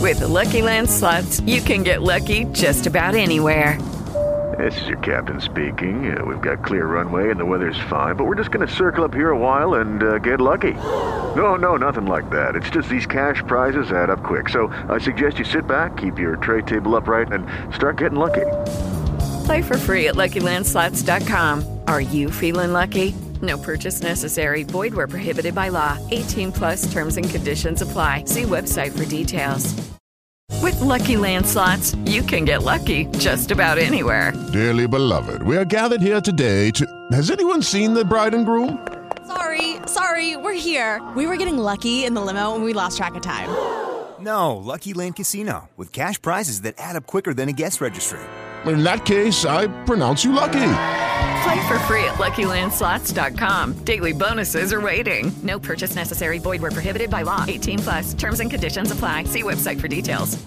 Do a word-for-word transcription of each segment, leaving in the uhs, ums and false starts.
With the Lucky Land Slots, you can get lucky just about anywhere. This is your captain speaking. Uh, we've got clear runway and the weather's fine, but we're just going to circle up here a while and uh, get lucky. No, no, nothing like that. It's just these cash prizes add up quick. So I suggest you sit back, keep your tray table upright, and start getting lucky. Play for free at Lucky Land Slots dot com. Are you feeling lucky? No purchase necessary. Void where prohibited by law. eighteen plus terms and conditions apply. See website for details. With Lucky Land Slots, you can get lucky just about anywhere. Dearly beloved, we are gathered here today to... Has anyone seen the bride and groom? Sorry, sorry, we're here. We were getting lucky in the limo and we lost track of time. No, Lucky Land Casino, with cash prizes that add up quicker than a guest registry. In that case, I pronounce you lucky. Play for free at Lucky Land Slots dot com. Daily bonuses are waiting. No purchase necessary. Void where prohibited by law. eighteen plus. Terms and conditions apply. See website for details.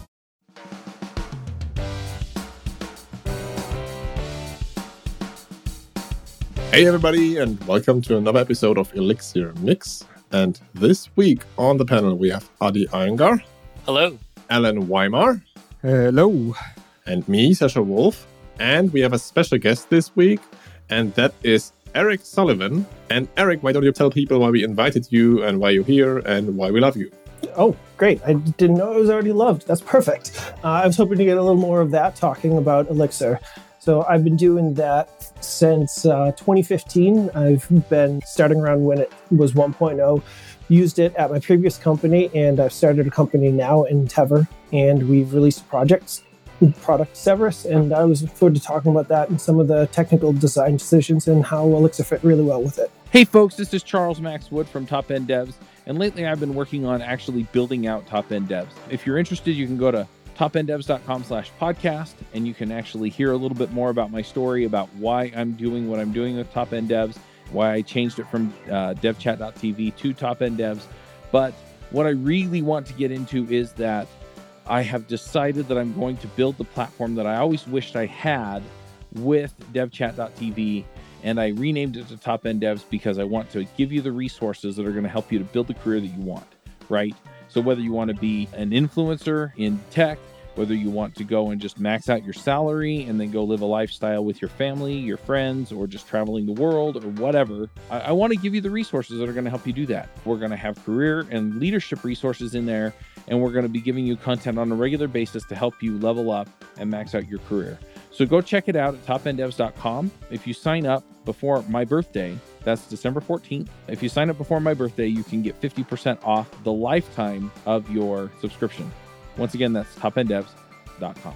Hey everybody, and welcome to another episode of Elixir Mix. And this week on the panel we have Adi Iyengar. Hello. Alan Weimar. Hello. And me, Sasha Wolf. And we have a special guest this week, and that is Eric Sullivan. And Eric, why don't you tell people why we invited you and why you're here and why we love you? Oh, great. I didn't know it was already loved. That's perfect. Uh, I was hoping to get a little more of that talking about Elixir. So I've been doing that since uh, twenty fifteen. I've been starting around when it was one point oh. Used it at my previous company, and I've started a company now in Tever, and we've released projects. product Severus, and I was looking forward to talking about that and some of the technical design decisions and how Elixir fit really well with it. Hey folks, this is Charles Max Wood from Top End Devs, and lately I've been working on actually building out Top End Devs. If you're interested, you can go to top end devs dot com slash podcast, and you can actually hear a little bit more about my story, about why I'm doing what I'm doing with Top End Devs, why I changed it from uh, dev chat dot t v to Top End Devs. But what I really want to get into is that I have decided that I'm going to build the platform that I always wished I had with dev chat dot t v, and I renamed it to Top End Devs because I want to give you the resources that are going to help you to build the career that you want, right? So whether you want to be an influencer in tech, whether you want to go and just max out your salary and then go live a lifestyle with your family, your friends, or just traveling the world or whatever, I, I want to give you the resources that are going to help you do that. We're going to have career and leadership resources in there, and we're going to be giving you content on a regular basis to help you level up and max out your career. So go check it out at top end devs dot com. If you sign up before my birthday, that's December fourteenth. If you sign up before my birthday, you can get fifty percent off the lifetime of your subscription. Once again, that's top end devs dot com.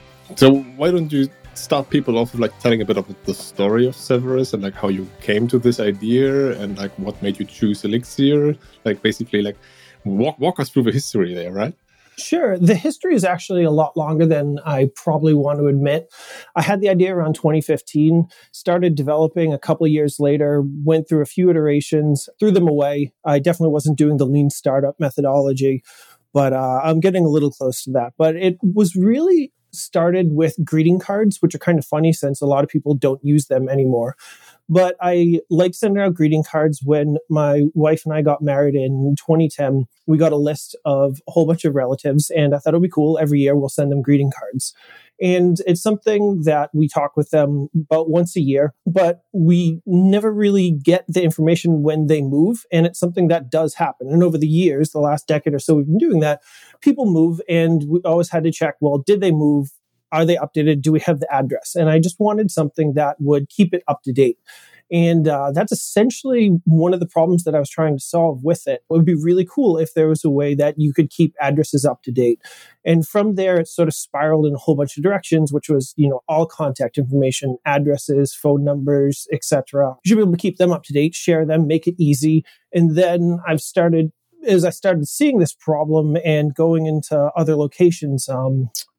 So why don't you start people off with like telling a bit of the story of Severus and like how you came to this idea and like what made you choose Elixir? Like basically like walk walk us through the history there, right? Sure. The history is actually a lot longer than I probably want to admit. I had the idea around twenty fifteen, started developing a couple of years later, went through a few iterations, threw them away. I definitely wasn't doing the lean startup methodology, but uh, I'm getting a little close to that. But it was really started with greeting cards, which are kind of funny since a lot of people don't use them anymore. But I liked sending out greeting cards. When my wife and I got married in twenty ten, we got a list of a whole bunch of relatives, and I thought it would be cool. Every year we'll send them greeting cards. And it's something that we talk with them about once a year, but we never really get the information when they move. And it's something that does happen. And over the years, the last decade or so, we've been doing that. People move, and we always had to check, well, did they move? Are they updated? Do we have the address? And I just wanted something that would keep it up to date. And uh, that's essentially one of the problems that I was trying to solve with it. It would be really cool if there was a way that you could keep addresses up to date. And from there, it sort of spiraled in a whole bunch of directions, which was, you know, all contact information, addresses, phone numbers, et cetera. You should be able to keep them up to date, share them, make it easy. And then I've started, as I started seeing this problem and going into other locations, um,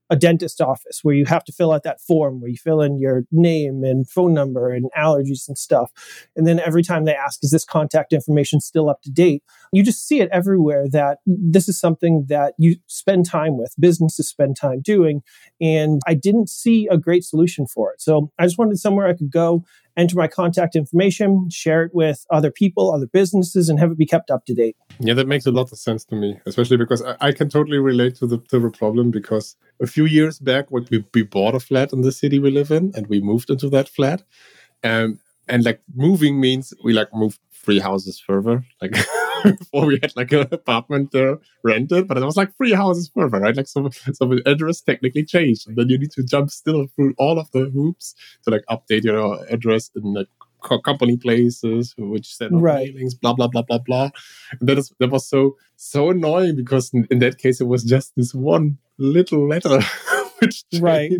a dentist office where you have to fill out that form where you fill in your name and phone number and allergies and stuff. And then every time they ask, is this contact information still up to date? You just see it everywhere that this is something that you spend time with, businesses spend time doing. And I didn't see a great solution for it. So I just wanted somewhere I could go, enter my contact information, share it with other people, other businesses, and have it be kept up to date. Yeah, that makes a lot of sense to me, especially because I, I can totally relate to the to the problem, because a few years back, when we, we bought a flat in the city we live in, and we moved into that flat. Um, and like moving means we like moved three houses further. Like before we had like an apartment there rented, but it was like three houses further, right? Like so, so the address technically changed, and then you need to jump still through all of the hoops to like update your address in like co- company places, which send out Right. mailings, blah blah blah blah blah. And that is that was so so annoying, because in, in that case it was just this one little letter which changed. Right.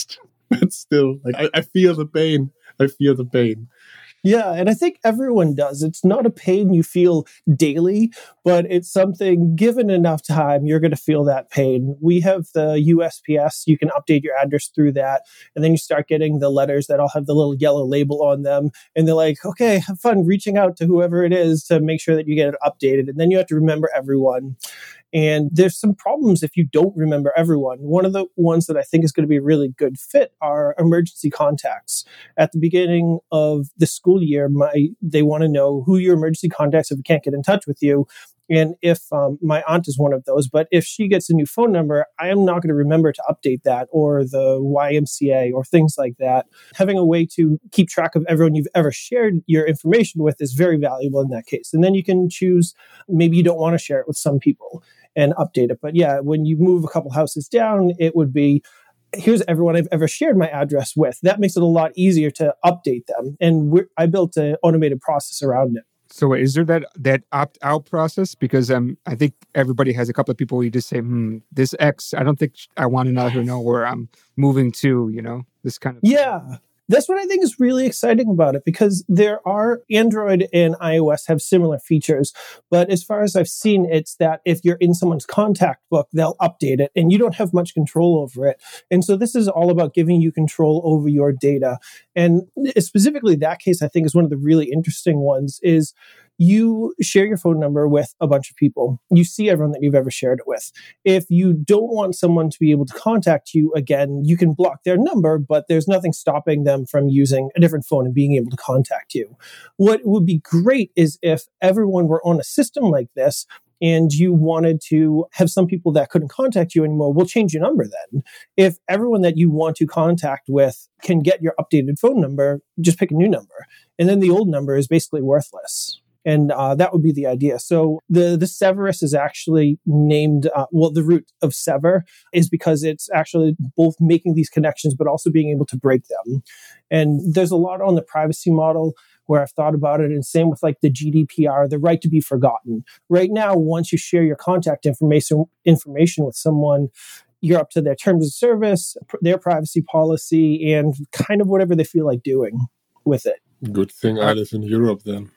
But still, like I, I feel the pain. I feel the pain. Yeah, and I think everyone does. It's not a pain you feel daily, but it's something, given enough time, you're going to feel that pain. We have the U S P S. You can update your address through that. And then you start getting the letters that all have the little yellow label on them. And they're like, okay, have fun reaching out to whoever it is to make sure that you get it updated. And then you have to remember everyone. And there's some problems if you don't remember everyone. One of the ones that I think is going to be a really good fit are emergency contacts. At the beginning of the school year, my they want to know who your emergency contacts if we can't get in touch with you. And if um, my aunt is one of those, but if she gets a new phone number, I am not going to remember to update that, or the Y M C A or things like that. Having a way to keep track of everyone you've ever shared your information with is very valuable in that case. And then you can choose, maybe you don't want to share it with some people and update it. But yeah, when you move a couple houses down, it would be, here's everyone I've ever shared my address with. That makes it a lot easier to update them. And we're, I built an automated process around it. So is there that that opt-out process? Because um, I think everybody has a couple of people where you just say, hmm, this X, I don't think I want to let her know where I'm moving to, you know, this kind of thing. Yeah. That's what I think is really exciting about it, because there are Android and iOS have similar features. But as far as I've seen, it's that if you're in someone's contact book, they'll update it and you don't have much control over it. And so this is all about giving you control over your data. And specifically that case, I think, is one of the really interesting ones is you share your phone number with a bunch of people. You see everyone that you've ever shared it with. If you don't want someone to be able to contact you again, you can block their number, but there's nothing stopping them from using a different phone and being able to contact you. What would be great is if everyone were on a system like this, and you wanted to have some people that couldn't contact you anymore, we'll change your number then. If everyone that you want to contact with can get your updated phone number, just pick a new number. And then the old number is basically worthless. And uh, that would be the idea. So the, the Severus is actually named, uh, well, the root of sever is because it's actually both making these connections, but also being able to break them. And there's a lot on the privacy model where I've thought about it, and same with like the G D P R, the right to be forgotten. Right now, once you share your contact information information with someone, you're up to their terms of service, their privacy policy, and kind of whatever they feel like doing with it. Good thing I live in Europe then.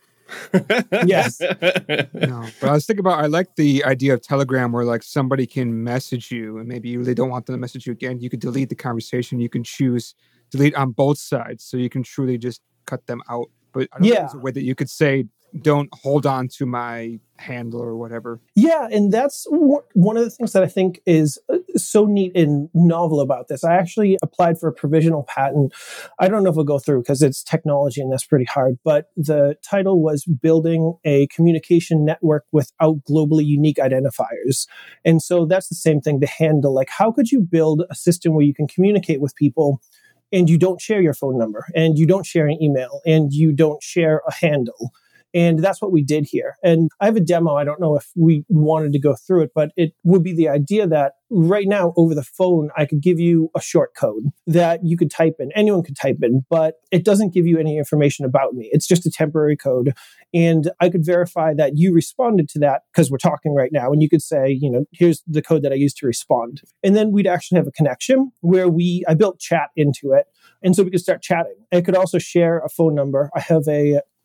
Yes. No, but I was thinking about, I like the idea of Telegram where like somebody can message you and maybe you really don't want them to message you again. You could delete the conversation. You can choose delete on both sides. So you can truly just cut them out. But I don't Yeah. think there's a way that you could say, don't hold on to my handle or whatever. Yeah, and that's w- one of the things that I think is uh, so neat and novel about this. I actually applied for a provisional patent. I don't know if it'll go through because it's technology and that's pretty hard, but the title was Building a Communication Network Without Globally Unique Identifiers. And so that's the same thing to handle. Like, how could you build a system where you can communicate with people and you don't share your phone number and you don't share an email and you don't share a handle? And that's what we did here. And I have a demo. I don't know if we wanted to go through it, but it would be the idea that right now over the phone, I could give you a short code that you could type in. Anyone could type in, but it doesn't give you any information about me. It's just a temporary code. And I could verify that you responded to that because we're talking right now. And you could say, you know, here's the code that I used to respond. And then we'd actually have a connection where we, I built chat into it. And so we could start chatting. I could also share a phone number. I have a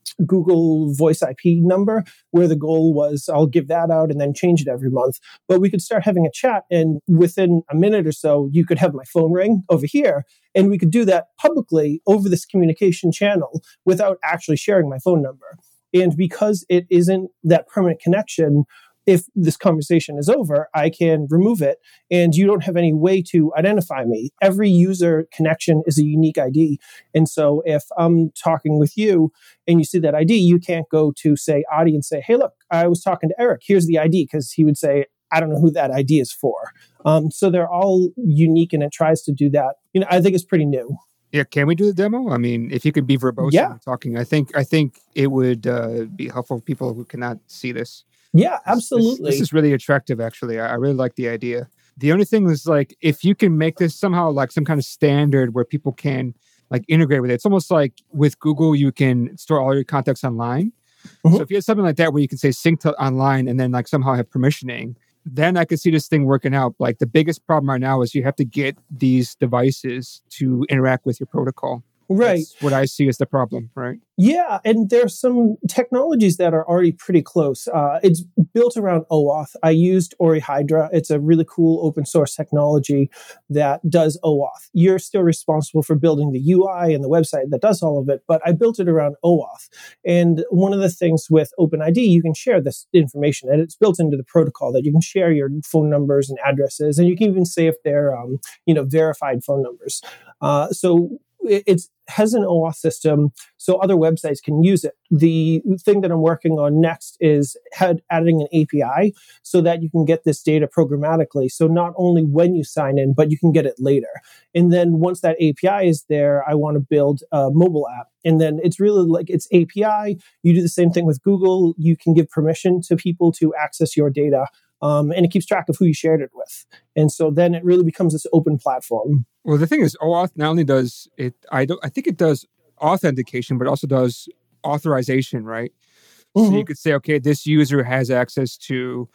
Google Voice I P number, where the goal was I'll give that out and then change it every month. But we could start having a chat, and within a minute or so, you could have my phone ring over here, and we could do that publicly over this communication channel without actually sharing my phone number. And because it isn't that permanent connection, if this conversation is over, I can remove it, and you don't have any way to identify me. Every user connection is a unique I D. And so if I'm talking with you and you see that I D, you can't go to, say, Audie and say, hey, look, I was talking to Eric. Here's the I D, because he would say, I don't know who that I D is for. Um, so they're all unique, and it tries to do that. You know, I think it's pretty new. Yeah, can we do the demo? I mean, if you could be verbose yeah. in talking, I think I think it would uh, be helpful for people who cannot see this. Yeah, absolutely. This, this is really attractive, actually. I, I really like the idea. The only thing is, like, if you can make this somehow like some kind of standard where people can like integrate with it. It's almost like with Google, you can store all your contacts online. Mm-hmm. So if you have something like that where you can say sync to online and then like somehow have permissioning, then I could see this thing working out. Like the biggest problem right now is you have to get these devices to interact with your protocol. Right. That's what I see as the problem, right? Yeah, and there's some technologies that are already pretty close. Uh, it's built around OAuth. I used Ori Hydra. It's a really cool open source technology that does OAuth. You're still responsible for building the U I and the website that does all of it, but I built it around OAuth. And one of the things with OpenID, you can share this information, and it's built into the protocol that you can share your phone numbers and addresses, and you can even say if they're um, you know, verified phone numbers. Uh, so it has an OAuth system, so other websites can use it. The thing that I'm working on next is had, adding an A P I so that you can get this data programmatically. So not only when you sign in, but you can get it later. And then once that A P I is there, I want to build a mobile app. And then it's really like it's A P I. You do the same thing with Google. You can give permission to people to access your data. Um, and it keeps track of who you shared it with. And so then it really becomes this open platform. Well, the thing is, OAuth not only does it, I don't, I think it does authentication, but also does authorization, right? Mm-hmm. So you could say, okay, this user has access to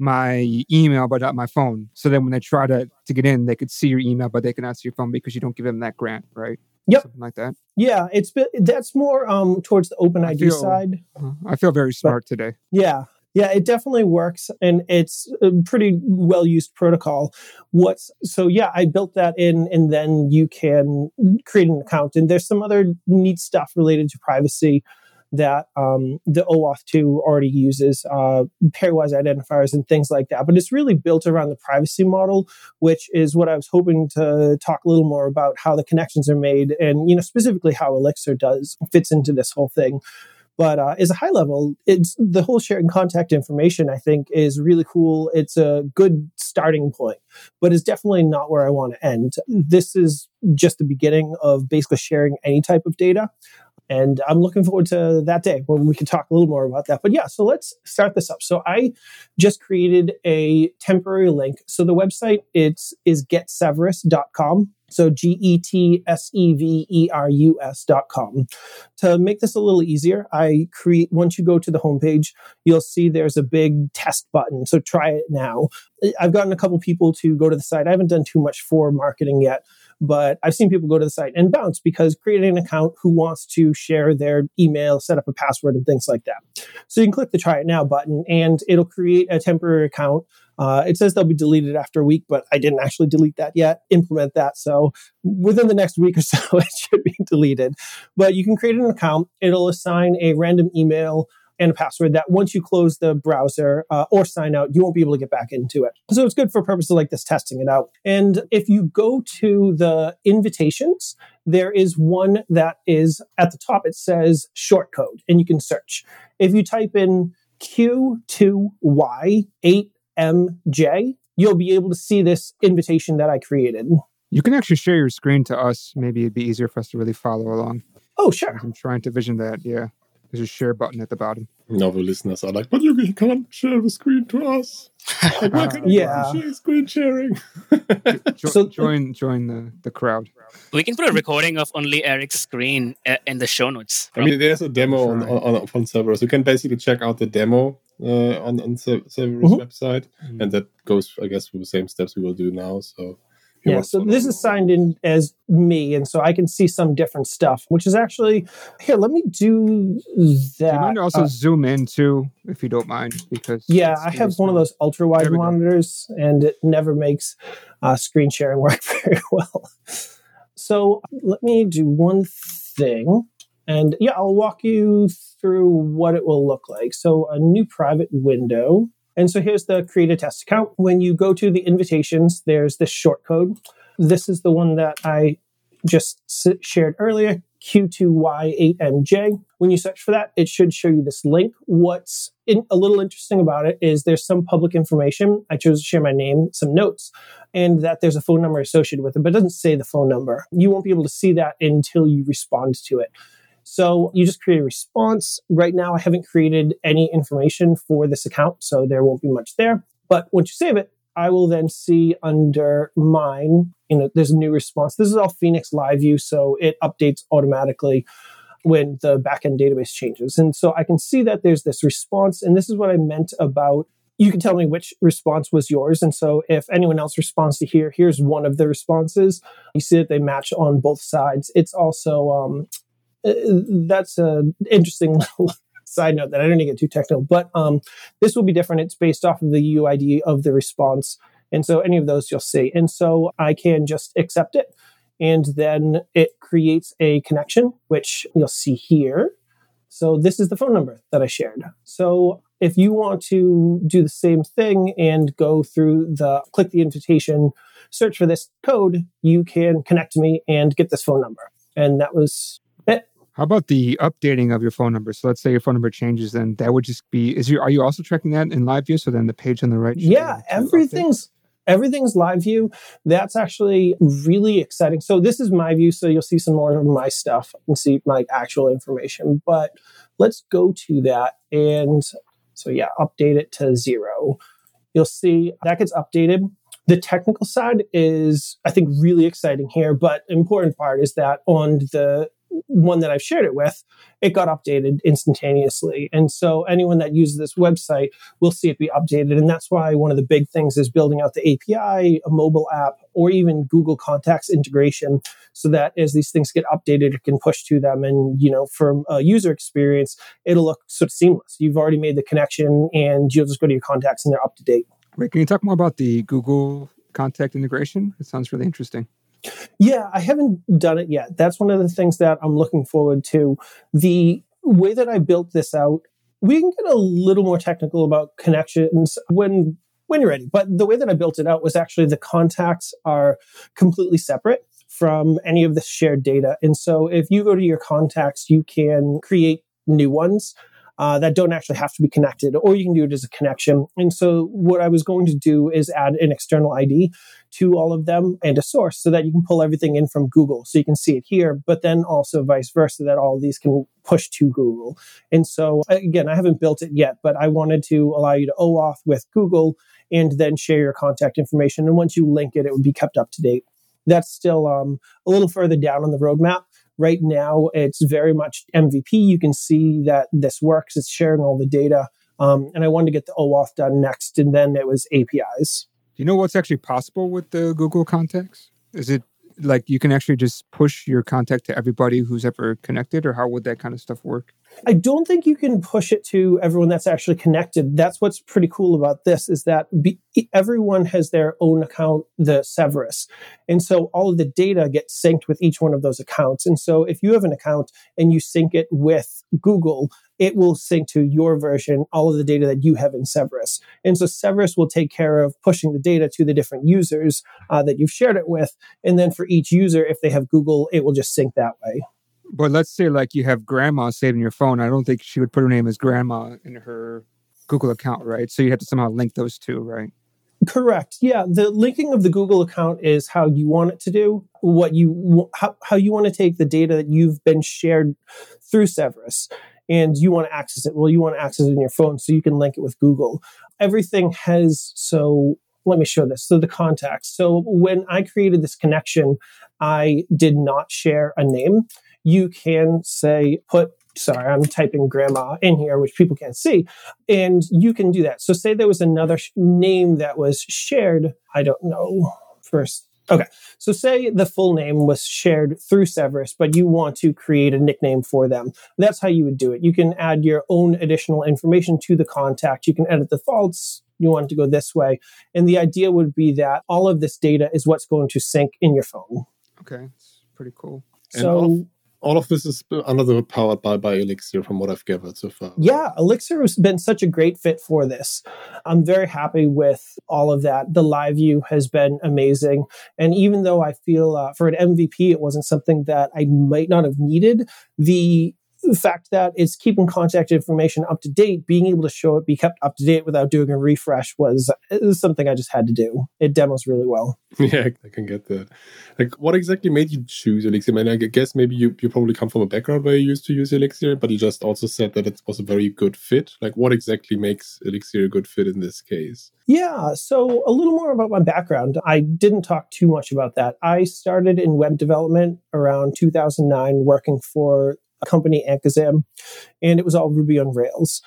my email, but not my phone. So then when they try to, to get in, they could see your email, but they cannot see your phone because you don't give them that grant, right? Yep. Something like that. Yeah, it's that's more um, towards the OpenID I feel, side. I feel very smart but, today. Yeah. Yeah, it definitely works, and it's a pretty well-used protocol. What's so? Yeah, I built that in, and then you can create an account. And there's some other neat stuff related to privacy that um, the OAuth two already uses, uh, pairwise identifiers and things like that. But it's really built around the privacy model, which is what I was hoping to talk a little more about, how the connections are made, and you know specifically how Elixir does fits into this whole thing. But uh, as a high level, it's the whole sharing contact information, I think, is really cool. It's a good starting point, but it's definitely not where I want to end. This is just the beginning of basically sharing any type of data. And I'm looking forward to that day when we can talk a little more about that. But yeah, so let's start this up. So I just created a temporary link. So the website it's is get severus dot com. So G E T S E V E R U S dot com. To make this a little easier, I create, once you go to the homepage, you'll see there's a big test button. So try it now. I've gotten a couple people to go to the site. I haven't done too much for marketing yet, but I've seen people go to the site and bounce because creating an account who wants to share their email, set up a password and things like that. So you can click the try it now button and it'll create a temporary account. Uh, it says they'll be deleted after a week, but I didn't actually delete that yet, implement that. So within the next week or so, it should be deleted. But you can create an account. It'll assign a random email and a password that once you close the browser uh, or sign out, you won't be able to get back into it. So it's good for purposes like this, testing it out. And if you go to the invitations, there is one that is at the top. It says short code, and you can search. If you type in Q two Y eight M J, you'll be able to see this invitation that I created. You can actually share your screen to us. Maybe it'd be easier for us to really follow along. Oh, sure. I'm trying to vision that, yeah. There's a share button at the bottom. Now the listeners are like, but you can't share the screen to us. Like, why can't yeah. share screen sharing? jo- so, join join the, the crowd. We can put a recording of only Eric's screen uh, in the show notes. I mean, there's a demo on, on, on, on Severus. You can basically check out the demo uh, on, on Severus' mm-hmm. website. Mm-hmm. And that goes, I guess, through the same steps we will do now. So Yeah, so this is signed in as me, and so I can see some different stuff, which is actually, here, let me do that. Do you mind to also uh, zoom in too, if you don't mind? Because yeah, I have one of those ultra-wide monitors, and it never makes uh, screen sharing work very well. So let me do one thing, and yeah, I'll walk you through what it will look like. So a new private window. And so here's the create a test account. When you go to the invitations, there's this short code. This is the one that I just shared earlier, Q two Y eight M J. When you search for that, it should show you this link. What's in, a little interesting about it is there's some public information. I chose to share my name, some notes, and that there's a phone number associated with it, but it doesn't say the phone number. You won't be able to see that until you respond to it. So you just create a response. Right now, I haven't created any information for this account, so there won't be much there. But once you save it, I will then see under mine, you know, there's a new response. This is all Phoenix Live View, so it updates automatically when the backend database changes. And so I can see that there's this response, and this is what I meant about, you can tell me which response was yours. And so if anyone else responds to here, here's one of the responses. You see that they match on both sides. It's also... Um, that's an interesting little side note that I don't need to get too technical, but um, this will be different. It's based off of the U I D of the response. And so any of those you'll see. And so I can just accept it. And then it creates a connection, which you'll see here. So this is the phone number that I shared. So if you want to do the same thing and go through the, click the invitation, search for this code, you can connect to me and get this phone number. And that was it. How about the updating of your phone number? So let's say your phone number changes, then that would just be, is you, are you also tracking that in live view? So then the page on the right? Yeah, everything's, update? everything's live view. That's actually really exciting. So this is my view. So you'll see some more of my stuff and see my actual information, but let's go to that. And so yeah, update it to zero. You'll see that gets updated. The technical side is, I think, really exciting here, but important part is that on the one that I've shared it with, it got updated instantaneously. And so anyone that uses this website will see it be updated. And that's why one of the big things is building out the A P I, a mobile app, or even Google Contacts integration, so that as these things get updated, it can push to them. And, you know, from a user experience, it'll look sort of seamless. You've already made the connection and you'll just go to your contacts and they're up to date. Wait, can you talk more about the Google Contact integration? It sounds really interesting. Yeah, I haven't done it yet. That's one of the things that I'm looking forward to. The way that I built this out, we can get a little more technical about connections when when you're ready. But the way that I built it out was actually the contacts are completely separate from any of the shared data. And so if you go to your contacts, you can create new ones Uh, that don't actually have to be connected, or you can do it as a connection. And so what I was going to do is add an external I D to all of them and a source so that you can pull everything in from Google. So you can see it here, but then also vice versa, that all of these can push to Google. And so again, I haven't built it yet, but I wanted to allow you to OAuth with Google and then share your contact information. And once you link it, it would be kept up to date. That's still um, a little further down on the roadmap. Right now, it's very much M V P. You can see that this works. It's sharing all the data. Um, and I wanted to get the OAuth done next, and then it was A P Is. Do you know what's actually possible with the Google Contacts? Is it like you can actually just push your contact to everybody who's ever connected, or how would that kind of stuff work? I don't think you can push it to everyone that's actually connected. That's what's pretty cool about this, is that be, everyone has their own account, the Severus. And so all of the data gets synced with each one of those accounts. And so if you have an account and you sync it with Google, it will sync to your version, all of the data that you have in Severus. And so Severus will take care of pushing the data to the different users uh, that you've shared it with. And then for each user, if they have Google, it will just sync that way. But let's say like you have grandma saved in your phone. I don't think she would put her name as grandma in her Google account, right? So you have to somehow link those two, right? Correct. Yeah. The linking of the Google account is how you want it to do, what you, how, how you want to take the data that you've been shared through Severus and you want to access it. Well, you want to access it in your phone so you can link it with Google. Everything has, so let me show this. So the contacts. So when I created this connection, I did not share a name. You can say, put, sorry, I'm typing grandma in here, which people can't see. And you can do that. So say there was another sh- name that was shared, I don't know, first Okay. So say the full name was shared through Severus, but you want to create a nickname for them. That's how you would do it. You can add your own additional information to the contact. You can edit the defaults. You want it to go this way. And the idea would be that all of this data is what's going to sync in your phone. Okay. It's pretty cool. And So all of, all of this is under the powered by, by Elixir from what I've gathered so far. yeah, Elixir has been such a great fit for this. I'm very happy with all of that. The live view has been amazing. And even though I feel uh, for an M V P, it wasn't something that I might not have needed, the fact that it's keeping contact information up to date, being able to show it be kept up to date without doing a refresh was, it was something I just had to do. It demos really well. Yeah, I can get that. Like, what exactly made you choose Elixir? I mean, I guess maybe you, you probably come from a background where you used to use Elixir, but you just also said that it was a very good fit. Like, what exactly makes Elixir a good fit in this case? Yeah, so a little more about my background. I didn't talk too much about that. I started in web development around two thousand nine, working for a company, Ankazam, and it was all Ruby on Rails.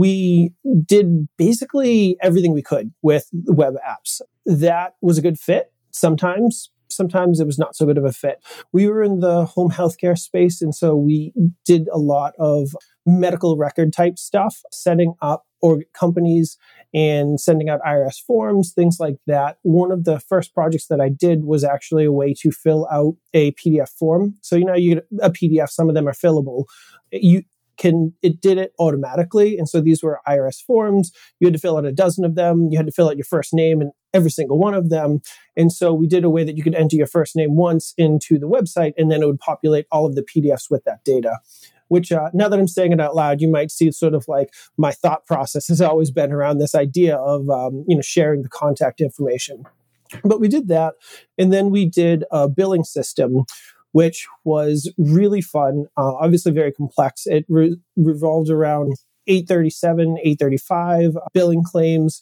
We did basically everything we could with the web apps. That was a good fit sometimes. Sometimes it was not so good of a fit. We were in the home healthcare space, and so we did a lot of medical record type stuff, setting up or companies and sending out I R S forms, things like that. One of the first projects that I did was actually a way to fill out a P D F form. So, you know, you get a P D F, some of them are fillable. You can, it did it automatically. And so these were I R S forms. You had to fill out a dozen of them. You had to fill out your first name in every single one of them. And so we did a way that you could enter your first name once into the website, and then it would populate all of the P D Fs with that data. Which, uh, now that I'm saying it out loud, you might see sort of like my thought process has always been around this idea of, um, you know, sharing the contact information. But we did that. And then we did a billing system, which was really fun, uh, obviously very complex. It re- revolved around eight thirty-seven, eight thirty-five billing claims,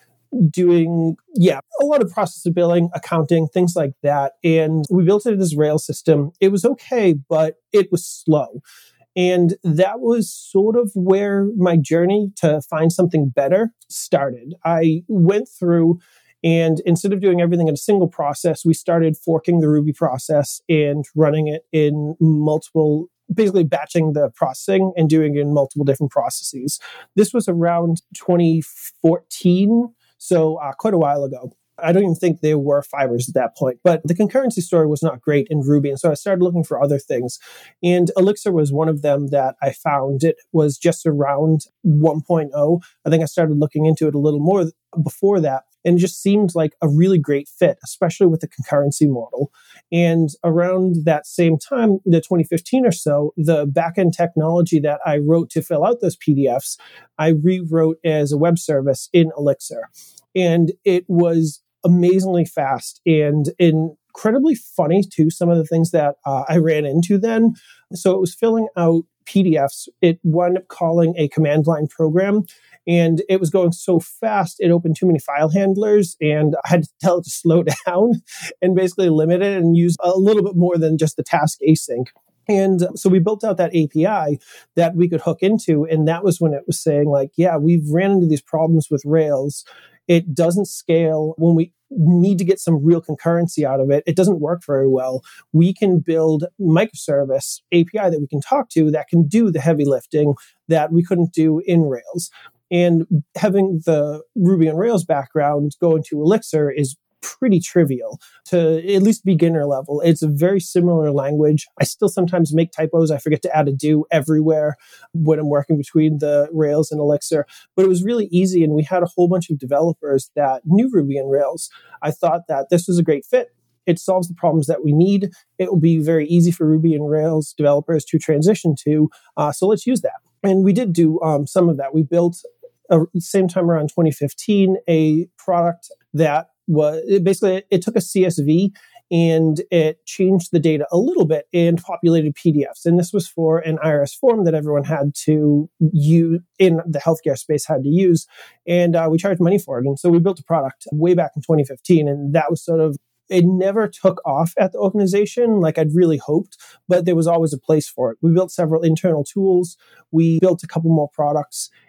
doing, yeah, a lot of process of billing, accounting, things like that. And we built it as a Rails system. It was okay, but it was slow. And that was sort of where my journey to find something better started. I went through, and instead of doing everything in a single process, we started forking the Ruby process and running it in multiple, basically batching the processing and doing it in multiple different processes. This was around twenty fourteen, so uh, quite a while ago. I don't even think there were fibers at that point, but the concurrency story was not great in Ruby. And so I started looking for other things. And Elixir was one of them that I found. It was just around one point oh. I think I started looking into it a little more before that. And it just seemed like a really great fit, especially with the concurrency model. And around that same time, the twenty fifteen or so, the backend technology that I wrote to fill out those P D Fs, I rewrote as a web service in Elixir. And it was amazingly fast and incredibly funny too, some of the things that uh, I ran into then. So it was filling out P D Fs. It wound up calling a command line program, and it was going so fast, it opened too many file handlers, and I had to tell it to slow down and basically limit it and use a little bit more than just the task async. And so we built out that A P I that we could hook into. And that was when it was saying like, yeah, we've ran into these problems with Rails. It doesn't scale. When we need to get some real concurrency out of it, it doesn't work very well. We can build microservice A P I that we can talk to that can do the heavy lifting that we couldn't do in Rails. And having the Ruby on Rails background go into Elixir is pretty trivial to at least beginner level. It's a very similar language. I still sometimes make typos. I forget to add a do everywhere when I'm working between the Rails and Elixir, but it was really easy. And we had a whole bunch of developers that knew Ruby on Rails. I thought that this was a great fit. It solves the problems that we need. It will be very easy for Ruby on Rails developers to transition to. Uh, so let's use that. And we did do um, some of that. We built, at the same time around twenty fifteen, a product that was it basically it took a C S V and it changed the data a little bit and populated P D Fs. And this was for an I R S form that everyone had to use in the healthcare space had to use. And uh, we charged money for it. And so we built a product way back in twenty fifteen. And that was sort of, it never took off at the organization like I'd really hoped, but there was always a place for it. We built several internal tools. We built a couple more products.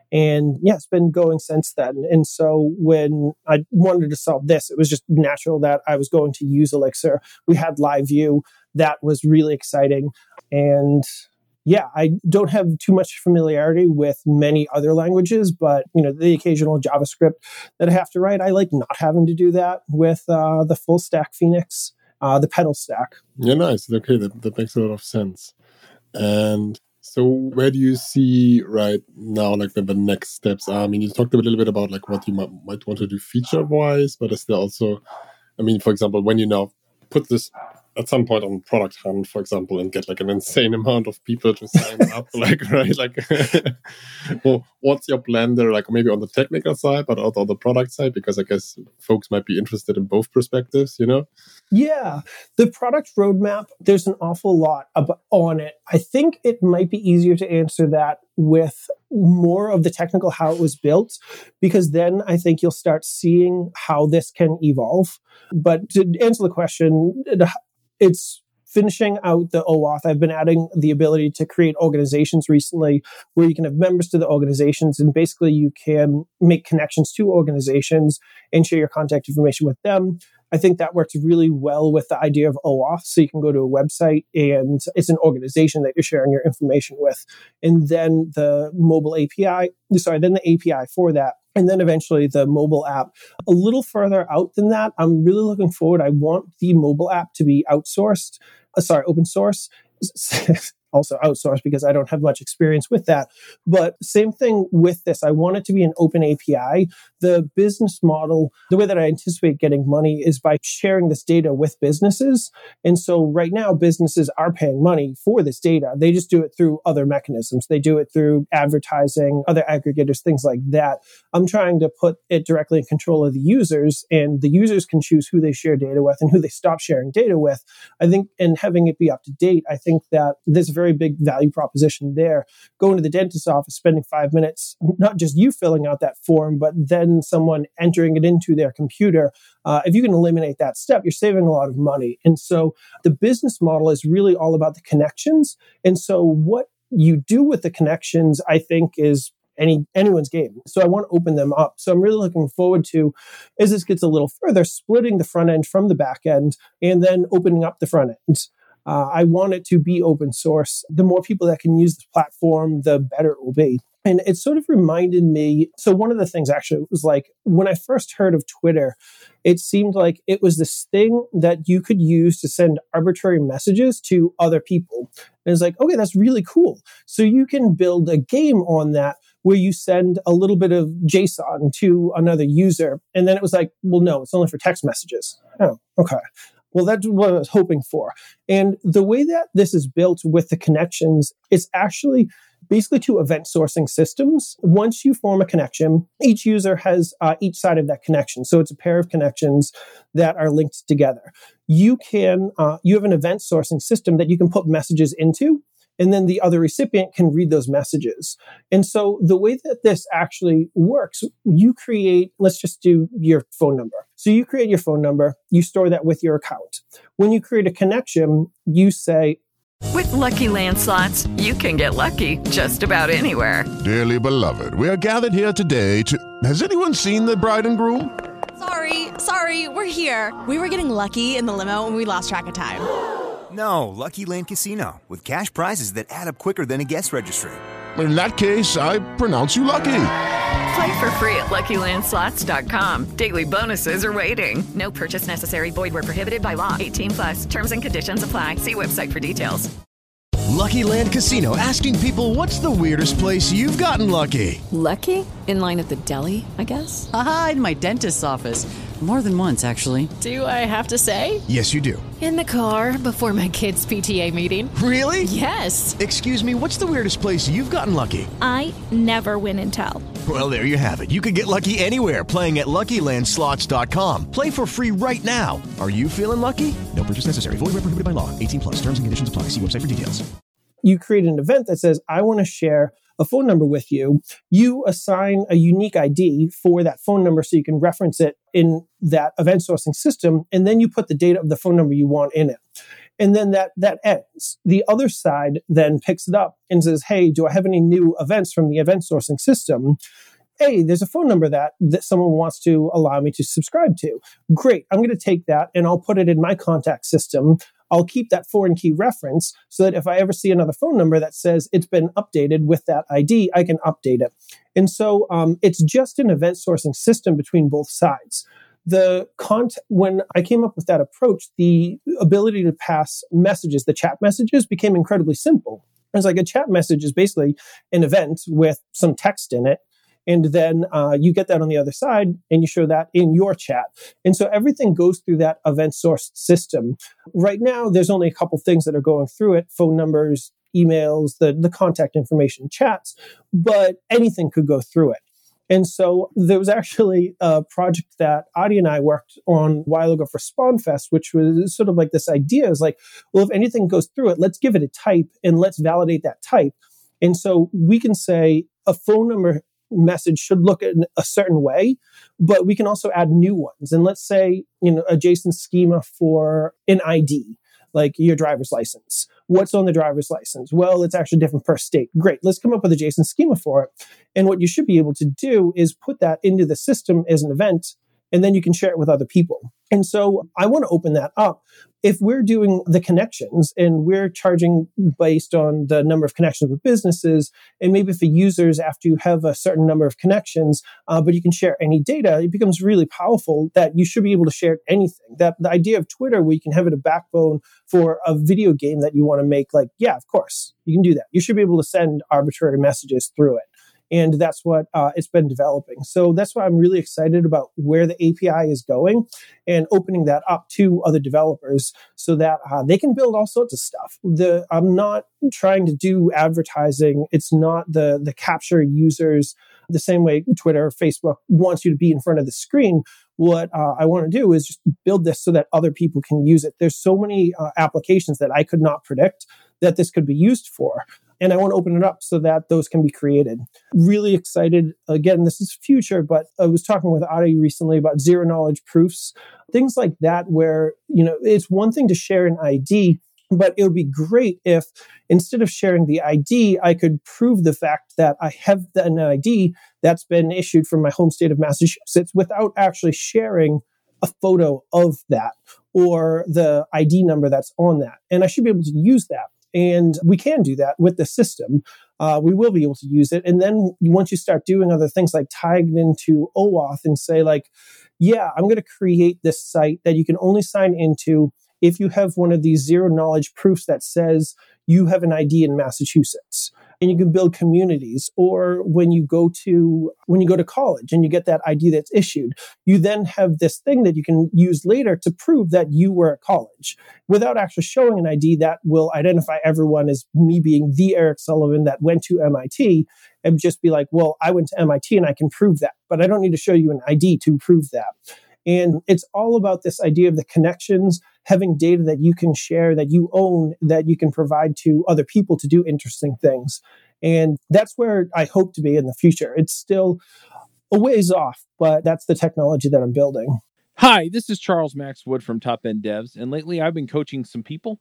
And yeah, it's been going since then. And so when I wanted to solve this, it was just natural that I was going to use Elixir. We had live view. That was really exciting. And yeah, I don't have too much familiarity with many other languages, but you know, the occasional JavaScript that I have to write, I like not having to do that with uh, the full stack Phoenix, uh, the pedal stack. Yeah, nice. Okay, that, that makes a lot of sense. And so where do you see right now, like the, the next steps are? I mean, you talked a little bit about like what you might, might want to do feature-wise, but is there also, I mean, for example, when you now put this at some point on Product Hunt, for example, and get like an insane amount of people to sign up, like, right? Like, well, what's your plan there? Like maybe on the technical side, but also on the product side, because I guess folks might be interested in both perspectives, you know? Yeah, the product roadmap, there's an awful lot about, on it. I think it might be easier to answer that with more of the technical how it was built, because then I think you'll start seeing how this can evolve. But to answer the question, it's finishing out the OAuth. I've been adding the ability to create organizations recently where you can have members to the organizations, and basically you can make connections to organizations and share your contact information with them. I think that works really well with the idea of OAuth. So you can go to a website and it's an organization that you're sharing your information with. And then the mobile A P I, sorry, then the A P I for that. And then eventually the mobile app. A little further out than that, I'm really looking forward. I want the mobile app to be outsourced, uh, sorry, open source. Also outsourced because I don't have much experience with that. But same thing with this. I want it to be an open A P I. The business model, the way that I anticipate getting money is by sharing this data with businesses. And so right now, businesses are paying money for this data. They just do it through other mechanisms. They do it through advertising, other aggregators, things like that. I'm trying to put it directly in control of the users, and the users can choose who they share data with and who they stop sharing data with. I think, and having it be up to date, I think that there's a very big value proposition there. Going to the dentist's office, spending five minutes, not just you filling out that form, but then someone entering it into their computer. Uh, if you can eliminate that step, you're saving a lot of money. And so the business model is really all about the connections. And so what you do with the connections, I think, is any anyone's game. So I want to open them up. So I'm really looking forward to, as this gets a little further, splitting the front end from the back end and then opening up the front end. Uh, I want it to be open source. The more people that can use the platform, the better it will be. And it sort of reminded me, so one of the things actually was like, when I first heard of Twitter, it seemed like it was this thing that you could use to send arbitrary messages to other people. And it's like, okay, that's really cool. So you can build a game on that where you send a little bit of JSON to another user. And then it was like, well, no, it's only for text messages. Oh, okay. Well, that's what I was hoping for. And the way that this is built with the connections, it's actually basically two event sourcing systems. Once you form a connection, each user has uh, each side of that connection. So it's a pair of connections that are linked together. You can, uh, you have an event sourcing system that you can put messages into, and then the other recipient can read those messages. And so the way that this actually works, you create, let's just do your phone number. So you create your phone number, you store that with your account. When you create a connection, you say, with Lucky Land Slots, you can get lucky just about anywhere. Dearly beloved, we are gathered here today to... Has anyone seen the bride and groom? Sorry, sorry, we're here. We were getting lucky in the limo and we lost track of time. No, Lucky Land Casino, with cash prizes that add up quicker than a guest registry. In that case, I pronounce you lucky. Play for free at Lucky Land Slots dot com. Daily bonuses are waiting. No purchase necessary. Void where prohibited by law. eighteen plus. Terms and conditions apply. See website for details. Lucky Land Casino, asking people, what's the weirdest place you've gotten lucky? Lucky? In line at the deli, I guess? Aha, in my dentist's office. More than once, actually. Do I have to say? Yes, you do. In the car before my kids' P T A meeting. Really? Yes. Excuse me, what's the weirdest place you've gotten lucky? I never win and tell. Well, there you have it. You can get lucky anywhere, playing at Lucky Land Slots dot com. Play for free right now. Are you feeling lucky? No purchase necessary. Void where prohibited by law. eighteen plus. Terms and conditions apply. See website for details. You create an event that says, I want to share a phone number with you. You assign a unique I D for that phone number so you can reference it in that event sourcing system, and then you put the data of the phone number you want in it. And then that, that ends. The other side then picks it up and says, hey, do I have any new events from the event sourcing system? Hey, there's a phone number that, that someone wants to allow me to subscribe to. Great. I'm going to take that and I'll put it in my contact system. I'll keep that foreign key reference so that if I ever see another phone number that says it's been updated with that I D, I can update it. And so um, it's just an event sourcing system between both sides. The cont- when I came up with that approach, the ability to pass messages, the chat messages, became incredibly simple. It's like a chat message is basically an event with some text in it. And then uh, you get that on the other side and you show that in your chat. And so everything goes through that event sourced system. Right now, there's only a couple things that are going through it, phone numbers, emails, the, the contact information, chats, but anything could go through it. And so there was actually a project that Adi and I worked on a while ago for SpawnFest, which was sort of like this idea is like, well, if anything goes through it, let's give it a type and let's validate that type. And so we can say a phone number message should look in a certain way, but we can also add new ones. And let's say, you know, a JSON schema for an I D, like your driver's license. What's on the driver's license? Well, it's actually different per state. Great. Let's come up with a JSON schema for it. And what you should be able to do is put that into the system as an event, and then you can share it with other people. And so I want to open that up. If we're doing the connections and we're charging based on the number of connections with businesses, and maybe for users after you have a certain number of connections, uh, but you can share any data, it becomes really powerful that you should be able to share anything. That the idea of Twitter, where you can have it a backbone for a video game that you want to make, like, yeah, of course, you can do that. You should be able to send arbitrary messages through it. And that's what uh, it's been developing. So that's why I'm really excited about where the A P I is going and opening that up to other developers so that uh, they can build all sorts of stuff. The, I'm not trying to do advertising. It's not the, the capture users the same way Twitter or Facebook wants you to be in front of the screen. What uh, I want to do is just build this so that other people can use it. There's so many uh, applications that I could not predict that this could be used for. And I want to open it up so that those can be created. Really excited. Again, this is future, but I was talking with Adi recently about zero knowledge proofs, things like that, where, you know, it's one thing to share an I D, but it would be great if instead of sharing the I D, I could prove the fact that I have an I D that's been issued from my home state of Massachusetts without actually sharing a photo of that or the I D number that's on that. And I should be able to use that. And we can do that with the system. Uh, we will be able to use it. And then once you start doing other things like tying into OAuth and say like, yeah, I'm going to create this site that you can only sign into if you have one of these zero knowledge proofs that says you have an I D in Massachusetts. And you can build communities. Or when you go to when you go to college and you get that I D that's issued, you then have this thing that you can use later to prove that you were at college without actually showing an I D that will identify everyone as me being the Eric Sullivan that went to M I T, and just be like, well, I went to M I T and I can prove that, but I don't need to show you an I D to prove that. And it's all about this idea of the connections, having data that you can share, that you own, that you can provide to other people to do interesting things. And that's where I hope to be in the future. It's still a ways off, but that's the technology that I'm building. Hi, this is Charles Max Wood from Top End Devs. And lately I've been coaching some people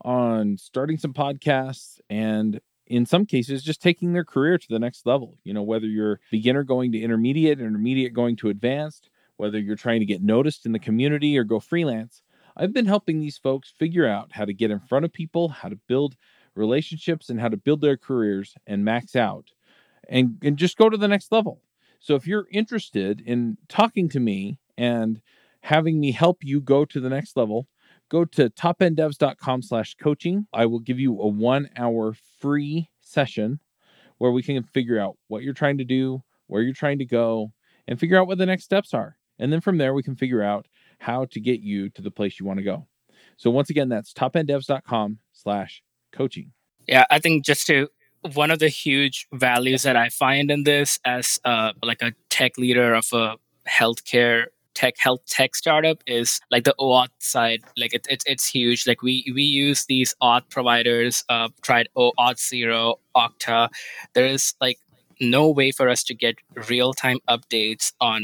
on starting some podcasts and in some cases, just taking their career to the next level. You know, whether you're beginner going to intermediate, intermediate going to advanced, whether you're trying to get noticed in the community or go freelance, I've been helping these folks figure out how to get in front of people, how to build relationships, and how to build their careers and max out and, and just go to the next level. So if you're interested in talking to me and having me help you go to the next level, go to topenddevs.com slash coaching. I will give you a one hour free session where we can figure out what you're trying to do, where you're trying to go, and figure out what the next steps are. And then from there, we can figure out how to get you to the place you want to go. So once again, that's topenddevs.com slash coaching. Yeah, I think just to, one of the huge values that I find in this as uh, like a tech leader of a healthcare tech health tech startup is like the OAuth side. Like it, it, it's huge. Like we, we use these auth providers, uh, tried OAuth Zero, Okta. There is like no way for us to get real-time updates on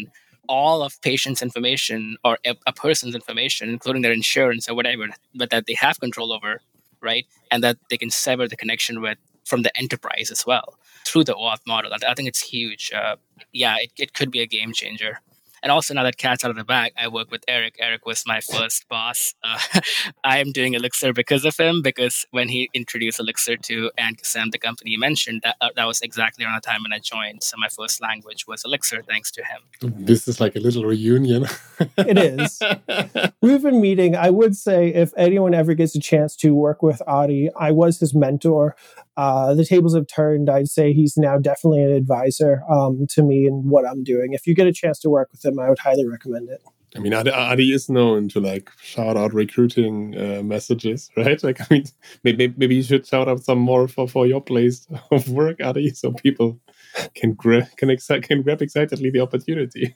all of patient's information or a, a person's information, including their insurance or whatever, but that they have control over, right? And that they can sever the connection with from the enterprise as well through the OAuth model. I, I think it's huge. Uh, yeah, it, it could be a game changer. And also, now that cat's out of the bag, I work with Eric. Eric was my first boss. Uh, I am doing Elixir because of him, because when he introduced Elixir to Ann-Kassem, the company you mentioned, that, uh, that was exactly around the time when I joined. So my first language was Elixir, thanks to him. This is like a little reunion. It is. We've been meeting. I would say if anyone ever gets a chance to work with Adi, I was his mentor. Uh, the tables have turned. I'd say he's now definitely an advisor um, to me in what I'm doing. If you get a chance to work with him, I would highly recommend it. I mean, Adi, Adi is known to like shout out recruiting uh, messages, right? Like, I mean, maybe maybe you should shout out some more for, for your place of work, Adi, so people can grab can exci- can grab excitedly the opportunity.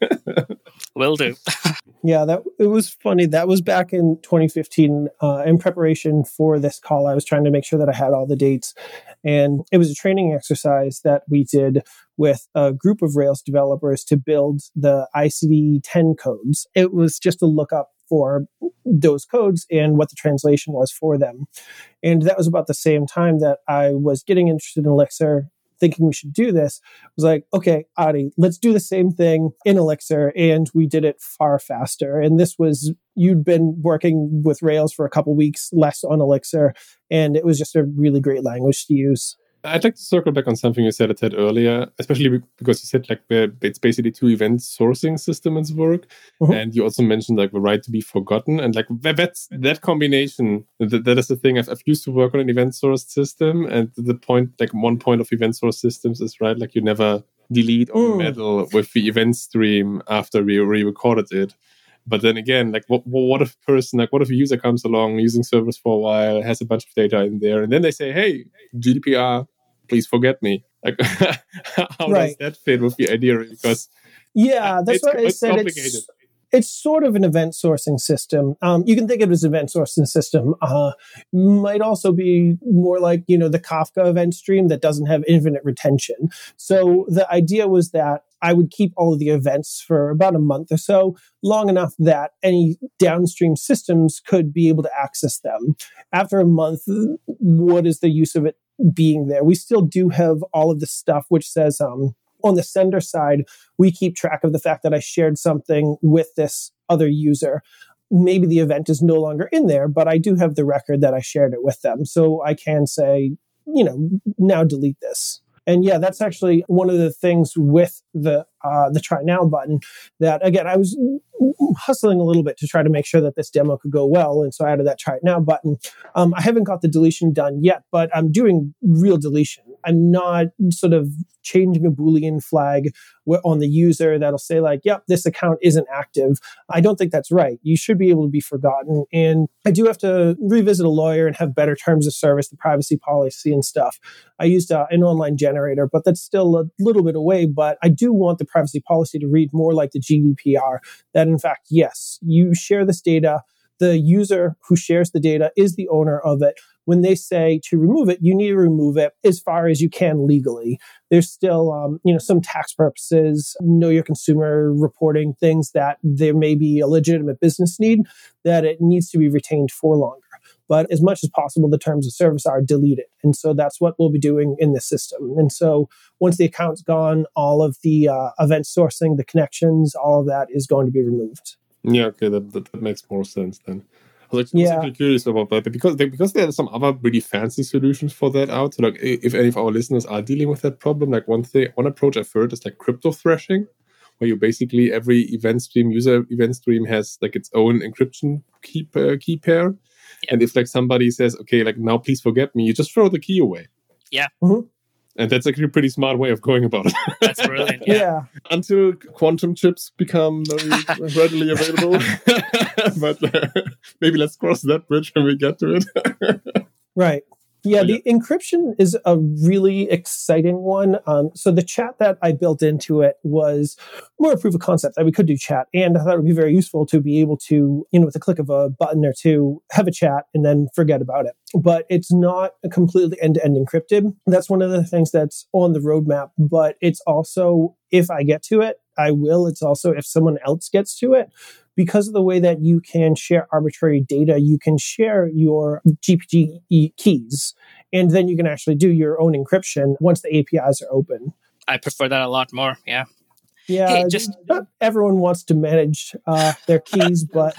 Will do. Yeah, that it was funny. That was back in twenty fifteen. Uh, in preparation for this call, I was trying to make sure that I had all the dates. And it was a training exercise that we did with a group of Rails developers to build the I C D ten codes. It was just a lookup for those codes and what the translation was for them. And that was about the same time that I was getting interested in Elixir, thinking we should do this. I was like, okay, Adi, let's do the same thing in Elixir. And we did it far faster. And this was, you'd been working with Rails for a couple weeks, less on Elixir. And it was just a really great language to use. I'd like to circle back on something you said, I said earlier, especially because you said like it's basically two event sourcing systems work. Mm-hmm. And you also mentioned like the right to be forgotten. And like that's that combination, that, that is the thing. I've, I've used to work on an event source system. And the point, like one point of event source systems is, right, like you never delete or mm. meddle with the event stream after we re-recorded it. But then again, like what what if a person, like what if a user comes along using servers for a while, has a bunch of data in there, and then they say, hey, G D P R, please forget me. Like, how right. does that fit with the idea? Because yeah, that's what I said. It's, it's sort of an event sourcing system. Um, you can think of it as an event sourcing system. Uh, might also be more like, you know, the Kafka event stream that doesn't have infinite retention. So the idea was that I would keep all of the events for about a month or so, long enough that any downstream systems could be able to access them. After a month, what is the use of it being there? We still do have all of the stuff which says, um, on the sender side, we keep track of the fact that I shared something with this other user. Maybe the event is no longer in there, but I do have the record that I shared it with them. So I can say, you know, now delete this. And yeah, that's actually one of the things with the uh, the try now button that, again, I was hustling a little bit to try to make sure that this demo could go well. And so I added that try it now button. Um, I haven't got the deletion done yet, but I'm doing real deletion. I'm not sort of changing a Boolean flag on the user that'll say like, yep, this account isn't active. I don't think that's right. You should be able to be forgotten. And I do have to revisit a lawyer and have better terms of service, the privacy policy and stuff. I used uh, an online generator, but that's still a little bit away. But I do want the privacy policy to read more like the G D P R, that in fact, yes, you share this data. The user who shares the data is the owner of it. When they say to remove it, you need to remove it as far as you can legally. There's still, um, you know, some tax purposes, know your consumer reporting, things that there may be a legitimate business need that it needs to be retained for longer. But as much as possible, the terms of service are deleted. And so that's what we'll be doing in this system. And so once the account's gone, all of the uh, event sourcing, the connections, all of that is going to be removed. Yeah, okay, that, that, that makes more sense then. I was yeah. actually curious about that because because there are some other really fancy solutions for that out. So, like, if any of our listeners are dealing with that problem, like one thing, one approach I've heard is like crypto thrashing, where you basically every event stream, user event stream has like its own encryption key uh, key pair, yeah. and if like somebody says, okay, like now please forget me, you just throw the key away. Yeah. Mm-hmm. And that's actually a pretty smart way of going about it. That's brilliant. Yeah. yeah. Until quantum chips become very readily available. But uh, maybe let's cross that bridge when we get to it. Right. Yeah, the encryption is a really exciting one. Um, so the chat that I built into it was more a proof of concept that we could do chat. And I thought it would be very useful to be able to, you know, with a click of a button or two, have a chat and then forget about it. But it's not completely end-to-end encrypted. That's one of the things that's on the roadmap. But it's also, if I get to it, I will. It's also if someone else gets to it. Because of the way that you can share arbitrary data, you can share your G P G keys, and then you can actually do your own encryption once the A P Is are open. I prefer that a lot more. Yeah. Yeah. Hey, just not everyone wants to manage uh, their keys, but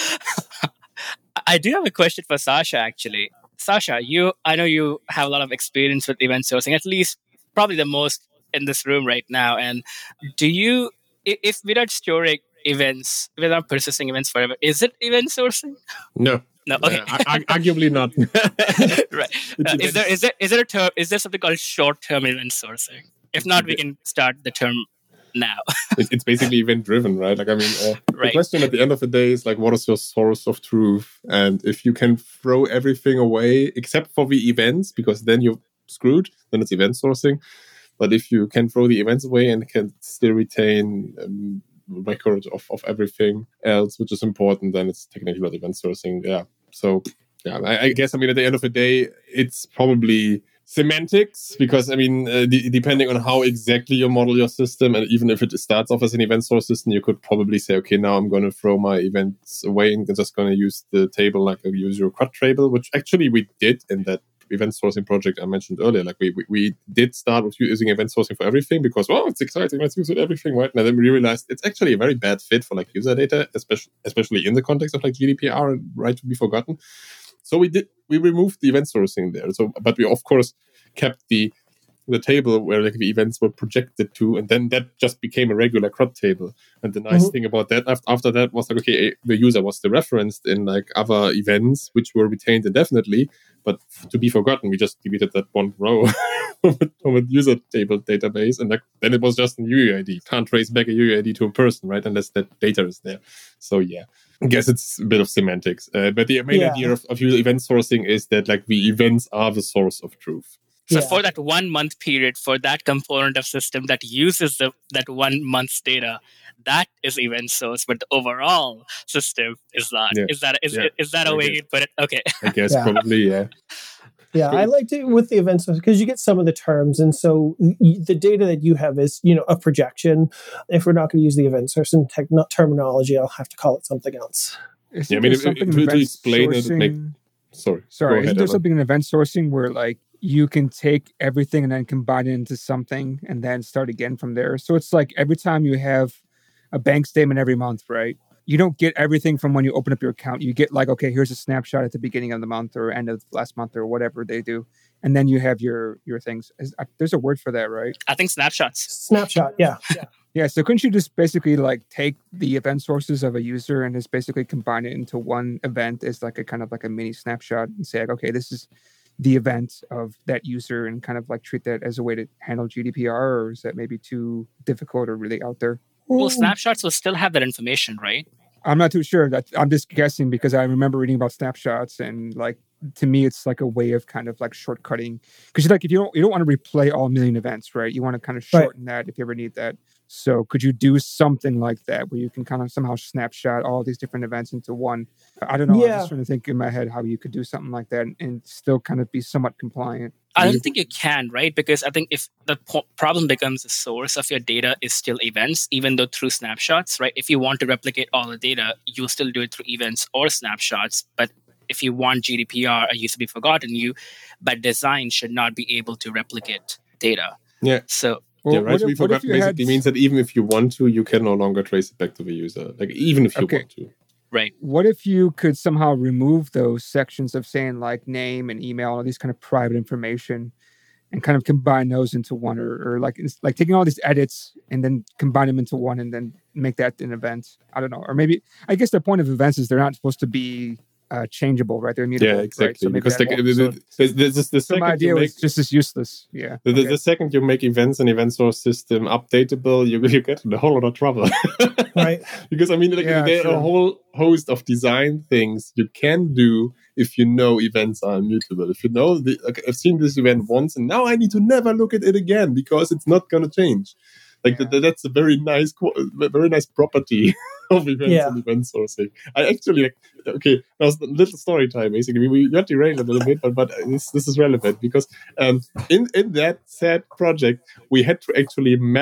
I do have a question for Sasha. Actually, Sasha, you I know you have a lot of experience with event sourcing, at least probably the most in this room right now. And do you, if we're not storing events, we're not persisting events forever, is it event sourcing? No. No, okay. Uh, ar- arguably not. Right. Uh, is there is there is there a term? Is there something called short-term event sourcing? If not, we can start the term now. it, it's basically event-driven, right? Like, I mean, uh, right. the question at the end of the day is like, what is your source of truth? And if you can throw everything away except for the events, because then you're screwed, then it's event sourcing. But if you can throw the events away and can still retain um, record of, of everything else, which is important, then it's technically not event sourcing. Yeah. So, yeah, I, I guess, I mean, at the end of the day, it's probably semantics, because, I mean, uh, d- depending on how exactly you model your system, and even if it starts off as an event source system, you could probably say, okay, now I'm going to throw my events away and I'm just going to use the table like a user quad table, which actually we did in that event sourcing project I mentioned earlier. Like we, we we did start with using event sourcing for everything because, well, it's exciting, let's use it everything, right? And then we realized it's actually a very bad fit for like user data, especially especially in the context of like G D P R and right to be forgotten. So we did we removed the event sourcing there. So, but we of course kept the the table where like the events were projected to, and then that just became a regular C R U D table. And the nice mm-hmm. thing about that after that was like, okay, the user was still referenced in like other events which were retained indefinitely, but to be forgotten, we just deleted that one row from a user table database, and like then it was just an U U I D. Can't trace back a U U I D to a person, right? Unless that data is there. So yeah, I guess it's a bit of semantics. Uh, but the main yeah. idea of, of user event sourcing is that like the events are the source of truth. So yeah. for that one month period, for that component of system that uses the that one month's data, that is event source. But the overall system is not. Yeah. Is that is yeah. is that a I way you put it? Okay. I guess yeah. probably yeah. Yeah, I liked it with the event source because you get some of the terms, and so the data that you have is, you know, a projection. If we're not going to use the event source and tech- terminology, I'll have to call it something else. Isn't yeah, I mean, if, if, to, to explain sourcing... it, make, sorry, sorry, isn't ahead, there Emma. something in event sourcing where like you can take everything and then combine it into something and then start again from there? So it's like every time you have a bank statement every month, right? You don't get everything from when you open up your account. You get like, okay, here's a snapshot at the beginning of the month or end of last month or whatever they do. And then you have your your things. Is, uh, there's a word for that, right? I think snapshots. Snapshot, yeah. yeah. Yeah, so couldn't you just basically like take the event sources of a user and just basically combine it into one event as like a kind of like a mini snapshot and say, like, okay, this is the event of that user and kind of like treat that as a way to handle G D P R, or is that maybe too difficult or really out there? Well, snapshots will still have that information, right? I'm not too sure. That I'm just guessing because I remember reading about snapshots, and like to me, it's like a way of kind of like shortcutting. Because like if you don't you don't want to replay all million events, right? You want to kind of shorten right. that if you ever need that. So could you do something like that where you can kind of somehow snapshot all these different events into one? I don't know. Yeah. I'm just trying to think in my head how you could do something like that and, and still kind of be somewhat compliant. I don't think you can, right? Because I think if the po- problem becomes the source of your data is still events, even though through snapshots, right? If you want to replicate all the data, you'll still do it through events or snapshots. But if you want G D P R, or used to be forgotten, you by design should not be able to replicate data. Yeah. So well, yeah, right. To be forgotten basically had... means that even if you want to, you can no longer trace it back to the user. Like even if you okay. want to. Right. What if you could somehow remove those sections of saying like name and email, all these kind of private information, and kind of combine those into one, or, or like like taking all these edits and then combine them into one and then make that an event? I don't know. Or maybe, I guess the point of events is they're not supposed to be uh, changeable, right? They're immutable. Yeah, exactly. Right? So because the, the, so the, the, the, the some idea make, was just as useless. Yeah. The, the, okay. the second you make events and event source system updatable, you you get in a whole lot of trouble. Right. Because I mean, like, yeah, there sure. are a whole host of design things you can do if you know events are immutable. If you know, the, like, I've seen this event once and now I need to never look at it again because it's not going to change. Like yeah. the, the, that's a very nice, very nice property of events yeah. and event sourcing. I actually, like, okay, that was a little story time. Basically, we got derailed a little bit, but but this this is relevant because um, in in that said project, we had to actually map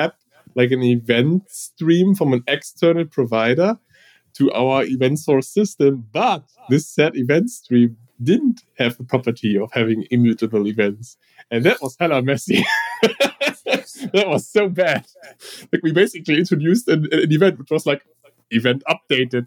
like an event stream from an external provider to our event source system, but this said event stream didn't have the property of having immutable events. And that was hella messy. That was so bad. Like, we basically introduced an, an event which was like event updated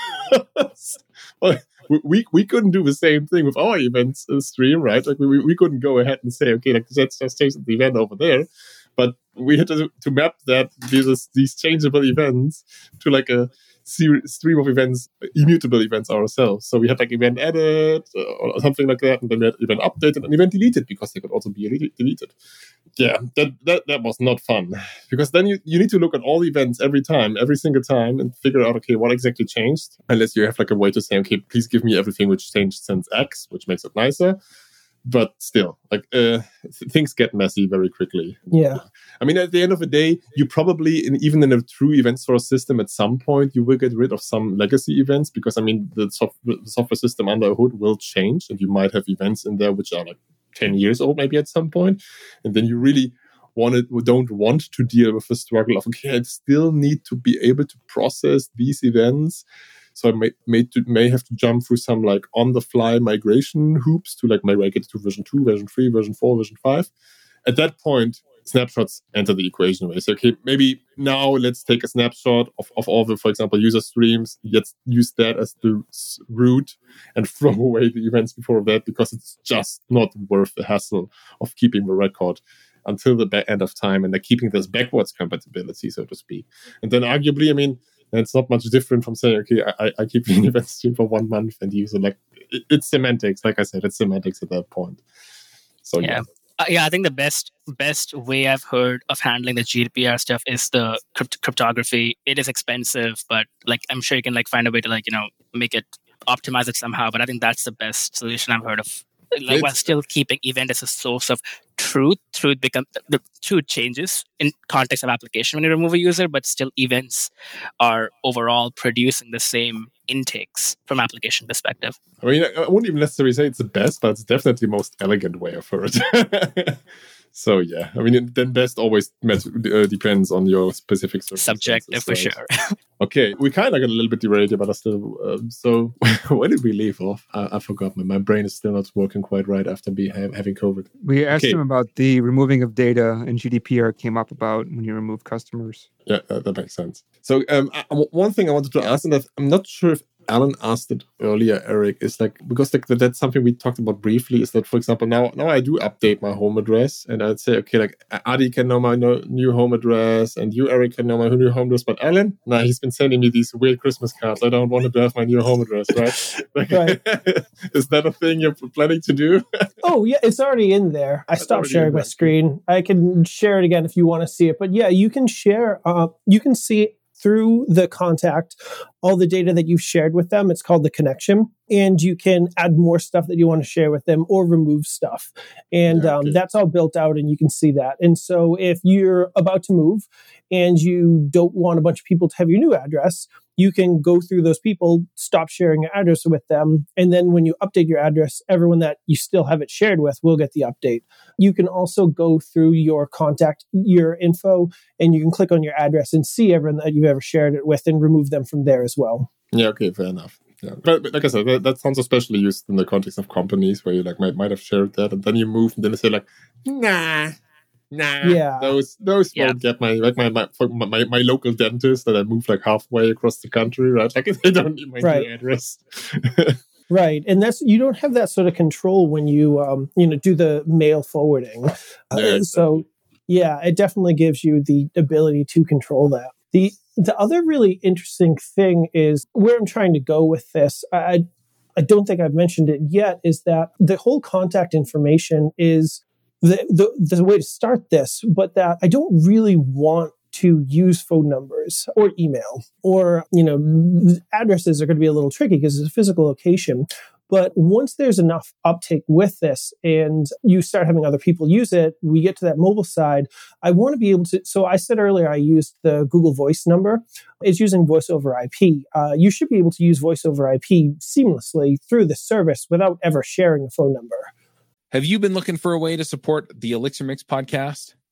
because well, we we couldn't do the same thing with our events stream, right? Like, we we couldn't go ahead and say, okay, like, let's just change the event over there. But we had to, to map that these these changeable events to like a stream of events, immutable events ourselves. So we had like event added or something like that, and then we had event updated and event deleted because they could also be deleted. Yeah, that that, that was not fun, because then you, you need to look at all the events every time, every single time, and figure out, okay, what exactly changed, unless you have like a way to say, okay, please give me everything which changed since X, which makes it nicer. But still, like uh, th- things get messy very quickly. Yeah. I mean, at the end of the day, you probably, in, even in a true event source system, at some point, you will get rid of some legacy events, because, I mean, the, soft- the software system under a hood will change, and you might have events in there which are like ten years old, maybe at some point. And then you really want it, don't want to deal with the struggle of, okay, I still need to be able to process these events. So I may may, to, may have to jump through some like on-the-fly migration hoops to like migrate it to version two, version three, version four, version five. At that point, snapshots enter the equation. Where you say, okay, maybe now let's take a snapshot of, of all the, for example, user streams. Let's use that as the root and throw away the events before that, because it's just not worth the hassle of keeping the record until the back end of time, and they're keeping this backwards compatibility, so to speak. And then arguably, I mean, and it's not much different from saying, okay, I, I keep the event stream for one month and use it. Like, it, it's semantics. Like I said, it's semantics at that point. So yeah, yeah, uh, yeah. I think the best best way I've heard of handling the G D P R stuff is the crypt- cryptography. It is expensive, but like I'm sure you can like find a way to like you know make it optimize it somehow. But I think that's the best solution I've heard of. Like, while still keeping event as a source of truth, truth become the truth changes in context of application when you remove a user, but still events are overall producing the same intakes from application perspective. I mean, I wouldn't even necessarily say it's the best, but it's definitely the most elegant way of it. So yeah, I mean, then best always met, uh, depends on your specific subjective for right? sure. Okay, we kind of got a little bit derailed, but I still. Um, so where did we leave off? I, I forgot. My, my brain is still not working quite right after be ha- having COVID. We asked okay. him about the removing of data, and G D P R came up about when you remove customers. Yeah, that, that makes sense. So um, I, one thing I wanted to ask, and I'm not sure if Alan asked it earlier, Eric, is like, because like that's something we talked about briefly, is that, for example, now now I do update my home address, and I'd say, okay, like Adi can know my no, new home address, and you, Eric, can know my new home address, but Alan, nah, he's been sending me these weird Christmas cards. I don't want him to have my new home address, right? Like, right. Is that a thing you're planning to do? Oh, yeah, it's already in there. I stopped sharing my screen. I can share it again if you want to see it, but yeah, you can share, uh, you can see through the contact all the data that you've shared with them. It's called the connection, and you can add more stuff that you want to share with them or remove stuff. And yeah, okay. um, that's all built out, and you can see that. And so if you're about to move and you don't want a bunch of people to have your new address, you can go through those people, stop sharing your address with them, and then when you update your address, everyone that you still have it shared with will get the update. You can also go through your contact, your info, and you can click on your address and see everyone that you've ever shared it with and remove them from there as well. Yeah, okay, fair enough. Yeah. But, but like I said, that, that sounds especially used in the context of companies where you like might, might have shared that, and then you move, and then they say like, nah. Nah, yeah. those those yeah. won't get my like my my, my my local dentist that I moved like halfway across the country, right? Like they don't need my right. new address. Right, and that's you don't have that sort of control when you um you know do the mail forwarding. Yeah, uh, exactly. So yeah, it definitely gives you the ability to control that. The the other really interesting thing is where I'm trying to go with this. I I don't think I've mentioned it yet. Is that the whole contact information is The, the the way to start this, but that I don't really want to use phone numbers or email or, you know, addresses are going to be a little tricky because it's a physical location. But once there's enough uptake with this and you start having other people use it, we get to that mobile side. I want to be able to, so I said earlier, I used the Google Voice number. It's using voice over I P. Uh, you should be able to use voice over I P seamlessly through the service without ever sharing a phone number. Have you been looking for a way to support the Elixir Mix podcast?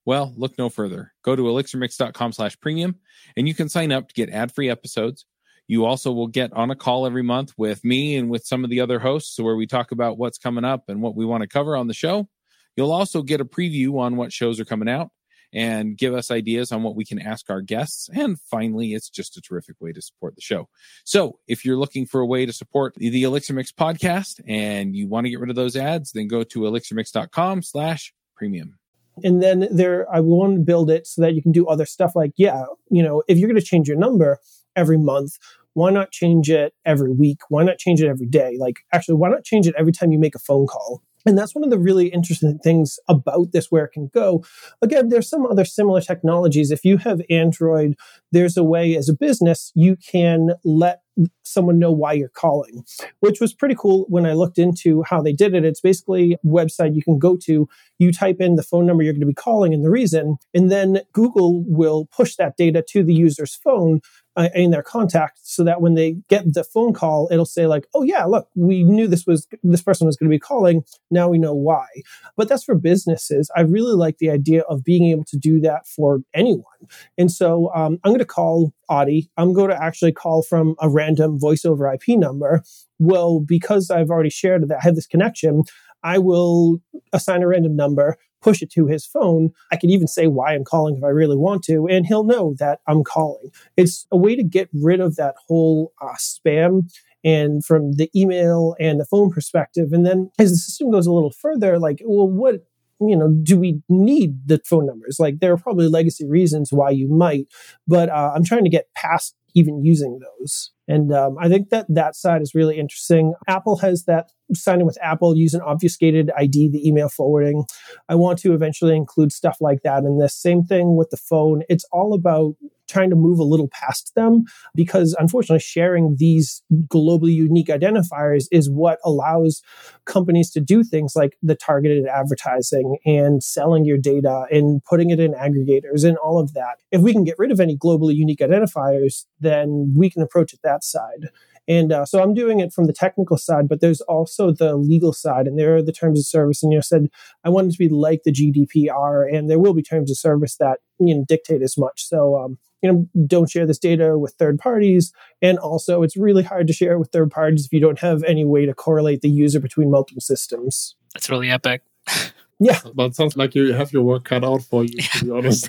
Well, look no further. Go to elixirmix.com slash premium, and you can sign up to get ad-free episodes. You also will get on a call every month with me and with some of the other hosts where we talk about what's coming up and what we want to cover on the show. You'll also get a preview on what shows are coming out and give us ideas on what we can ask our guests. And finally, it's just a terrific way to support the show. So if you're looking for a way to support the Elixir Mix podcast and you want to get rid of those ads, then go to elixirmix.com slash premium. And then there, I want to build it so that you can do other stuff like, yeah, you know, if you're going to change your number every month, why not change it every week? Why not change it every day? Like, actually, why not change it every time you make a phone call? And that's one of the really interesting things about this, where it can go. Again, there's some other similar technologies. If you have Android, there's a way as a business, you can let someone know why you're calling, which was pretty cool when I looked into how they did it. It's basically a website you can go to, you type in the phone number you're going to be calling and the reason, and then Google will push that data to the user's phone uh, in their contact, so that when they get the phone call, it'll say like, oh yeah, look, we knew this was this person was going to be calling. Now we know why. But that's for businesses. I really like the idea of being able to do that for anyone. And so um, I'm going to call Audie. I'm going to actually call from a random voice over I P number. Well, because I've already shared that I have this connection, I will assign a random number, push it to his phone. I can even say why I'm calling if I really want to, and he'll know that I'm calling. It's a way to get rid of that whole uh, spam and from the email and the phone perspective. And then as the system goes a little further, like, well, what, you know, do we need the phone numbers? Like, there are probably legacy reasons why you might, but uh, I'm trying to get past even using those. And um, I think that that side is really interesting. Apple has that sign in with Apple, use an obfuscated I D, the email forwarding. I want to eventually include stuff like that in this. Same thing with the phone. It's all about trying to move a little past them, because unfortunately sharing these globally unique identifiers is what allows companies to do things like the targeted advertising and selling your data and putting it in aggregators and all of that. If we can get rid of any globally unique identifiers, then we can approach it that side. And uh, so I'm doing it from the technical side, but there's also the legal side, and there are the terms of service. And you know, said I want it to be like the G D P R, and there will be terms of service that you know dictate as much. So um, you know, don't share this data with third parties, and also it's really hard to share it with third parties if you don't have any way to correlate the user between multiple systems. That's really epic. Yeah, but it sounds like you have your work cut out for you, to be honest.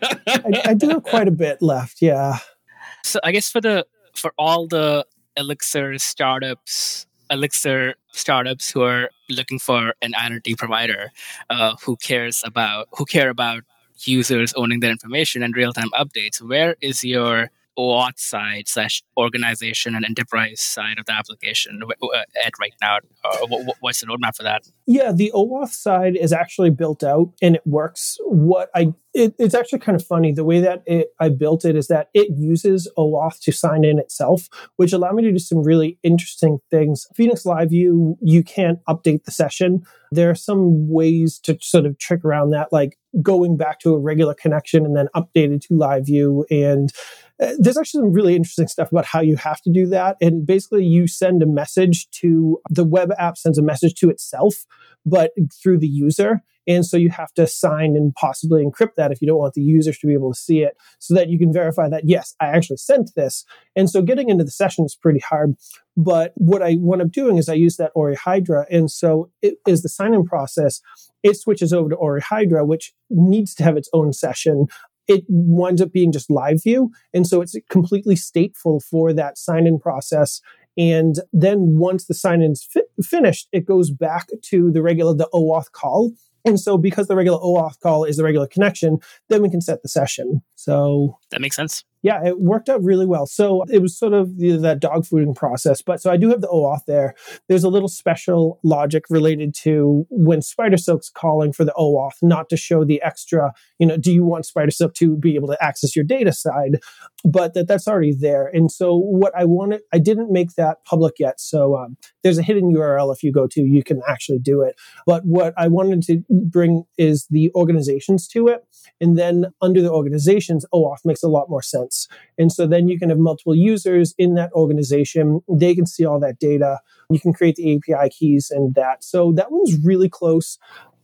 I, I do have quite a bit left. Yeah. So I guess for the for all the Elixir startups, Elixir startups who are looking for an identity provider, uh, who cares about who care about users owning their information and real-time updates, where is your OAuth side slash organization and enterprise side of the application at right now? Uh, what's the roadmap for that? Yeah, the OAuth side is actually built out and it works. What I it, it's actually kind of funny. The way that it, I built it is that it uses OAuth to sign in itself, which allowed me to do some really interesting things. Phoenix Live View, you can't update the session. There are some ways to sort of trick around that, like going back to a regular connection and then updated to Live View. And uh, there's actually some really interesting stuff about how you have to do that. And basically you send a message to, the web app sends a message to itself, but through the user. And so you have to sign and possibly encrypt that if you don't want the users to be able to see it, so that you can verify that, yes, I actually sent this. And so getting into the session is pretty hard. But what I wind up doing is I use that Ori Hydra. And so it is the sign-in process. It switches over to Ori Hydra, which needs to have its own session. It winds up being just live view. And so it's completely stateful for that sign-in process. And then once the sign-in's fi- finished, it goes back to the regular, the OAuth call. And so because the regular OAuth call is the regular connection, then we can set the session. So that makes sense. Yeah, it worked out really well. So it was sort of the, that dog fooding process. But so I do have the OAuth there. There's a little special logic related to when SpiderSilk's calling for the OAuth, not to show the extra, you know, do you want SpiderSilk to be able to access your data side? But that that's already there. And so what I wanted, I didn't make that public yet. So um, there's a hidden U R L if you go to, you can actually do it. But what I wanted to bring is the organizations to it. And then under the organizations, OAuth makes a lot more sense. And so then you can have multiple users in that organization. They can see all that data. You can create the A P I keys and that. So that one's really close.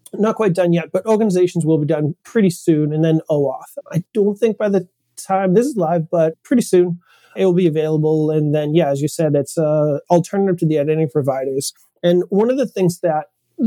not quite done yet, but organizations will be done pretty soon. And then OAuth. I don't think by the time this is live, but pretty soon it will be available. And then, yeah, as you said, it's an alternative to the identity providers. And one of the things that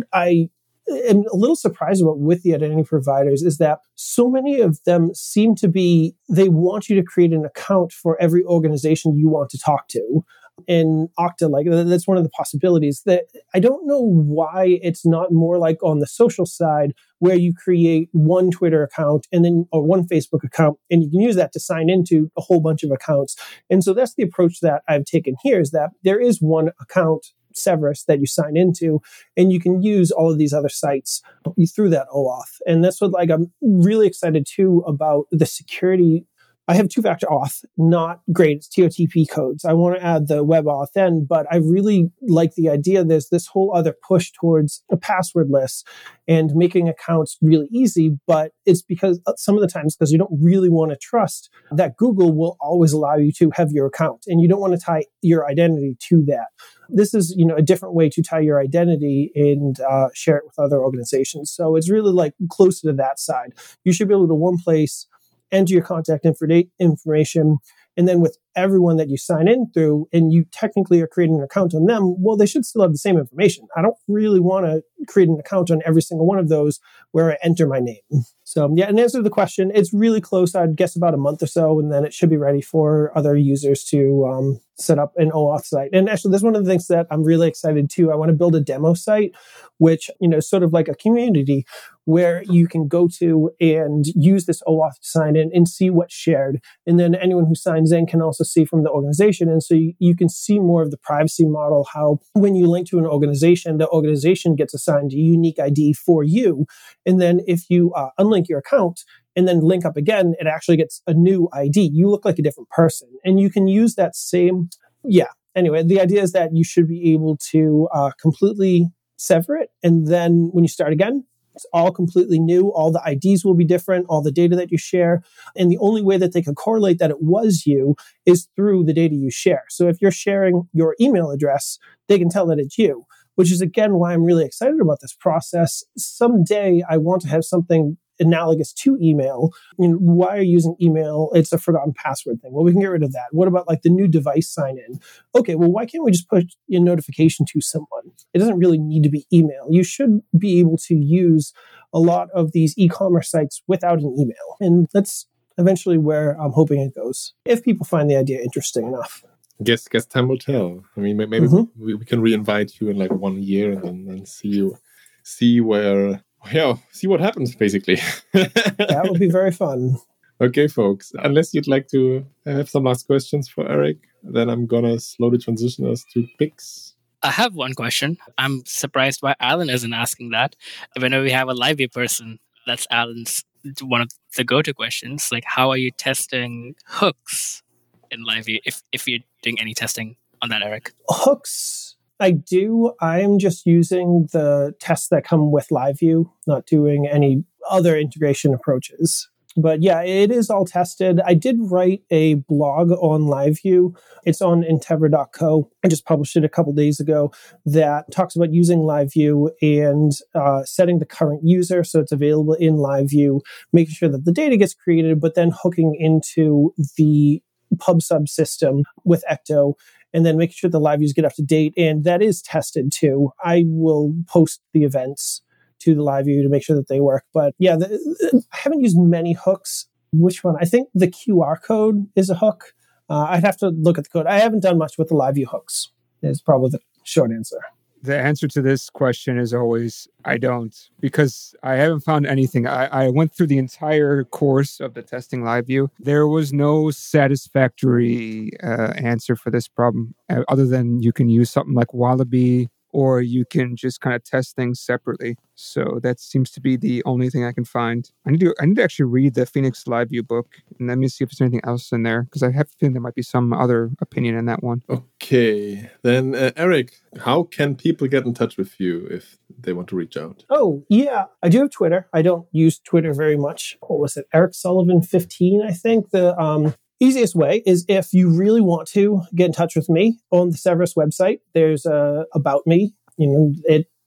I am a little surprised about with the identity providers is that so many of them seem to be, they want you to create an account for every organization you want to talk to. In Okta, like that's one of the possibilities. That I don't know why it's not more like on the social side where you create one Twitter account and then or one Facebook account, and you can use that to sign into a whole bunch of accounts. And so that's the approach that I've taken here, is that there is one account, Severus, that you sign into, and you can use all of these other sites through that OAuth. And that's what like I'm really excited too about the security. I have two-factor auth, not great. It's T O T P codes. I want to add the WebAuthn in, but I really like the idea. There's this whole other push towards a passwordless and making accounts really easy, but it's because some of the times because you don't really want to trust that Google will always allow you to have your account, and you don't want to tie your identity to that. This is, you know, a different way to tie your identity and uh, share it with other organizations. So it's really like closer to that side. You should be able to one place enter your contact inf- information, and then with everyone that you sign in through, and you technically are creating an account on them, well, they should still have the same information. I don't really want to create an account on every single one of those where I enter my name. So yeah, in answer to the question, it's really close. I'd guess about a month or so, and then it should be ready for other users to um, set up an OAuth site. And actually, that's one of the things that I'm really excited too. I want to build a demo site, which, you know, is sort of like a community where you can go to and use this OAuth to sign in and see what's shared. And then anyone who signs in can also see from the organization. And so you, you can see more of the privacy model, how when you link to an organization, the organization gets assigned a unique I D for you. And then if you uh, unlink your account and then link up again, it actually gets a new I D. You look like a different person. And you can use that same, yeah. Anyway, the idea is that you should be able to uh, completely sever it. And then when you start again, it's all completely new. All the I Ds will be different, all the data that you share. And the only way that they can correlate that it was you is through the data you share. So if you're sharing your email address, they can tell that it's you, which is, again, why I'm really excited about this process. Someday I want to have something analogous to email. You know, why are you using email? It's a forgotten password thing. Well, we can get rid of that. What about like the new device sign in? Okay, well, why can't we just push a notification to someone? It doesn't really need to be email. You should be able to use a lot of these e-commerce sites without an email. And that's eventually where I'm hoping it goes, if people find the idea interesting enough. Guess guess time will tell. I mean, maybe mm-hmm. we, we can re-invite you in like one year and then and see you, see where... Yeah, see what happens, basically. That would be very fun. Okay, folks. Unless you'd like to have some last questions for Eric, then I'm going to slowly transition us to picks. I have one question. I'm surprised why Alan isn't asking that. Whenever we have a LiveView person, that's Alan's one of the go-to questions. Like, how are you testing hooks in LiveView, if, if you're doing any testing on that, Eric? Hooks... I do. I'm just using the tests that come with LiveView, not doing any other integration approaches. But yeah, it is all tested. I did write a blog on LiveView. It's on integra dot co. I just published it a couple days ago that talks about using LiveView and uh, setting the current user so it's available in LiveView, making sure that the data gets created, but then hooking into the PubSub system with Ecto, and then making sure the live views get up to date. And that is tested too. I will post the events to the live view to make sure that they work. But yeah, the, I haven't used many hooks. Which one? I think the Q R code is a hook. Uh, I'd have to look at the code. I haven't done much with the live view hooks, is probably the short answer. The answer to this question is always, I don't, because I haven't found anything. I, I went through the entire course of the testing LiveView. There was no satisfactory uh, answer for this problem, uh, other than you can use something like Wallaby, or you can just kind of test things separately. So that seems to be the only thing I can find. I need to I need to actually read the Phoenix LiveView book, and let me see if there's anything else in there, because I have a feeling there might be some other opinion in that one. Okay, then uh, Eric, how can people get in touch with you if they want to reach out? Oh, yeah, I do have Twitter. I don't use Twitter very much. What was it? Eric Sullivan fifteen, I think. The um, easiest way is if you really want to get in touch with me on the Severus website, there's a About Me. You know, it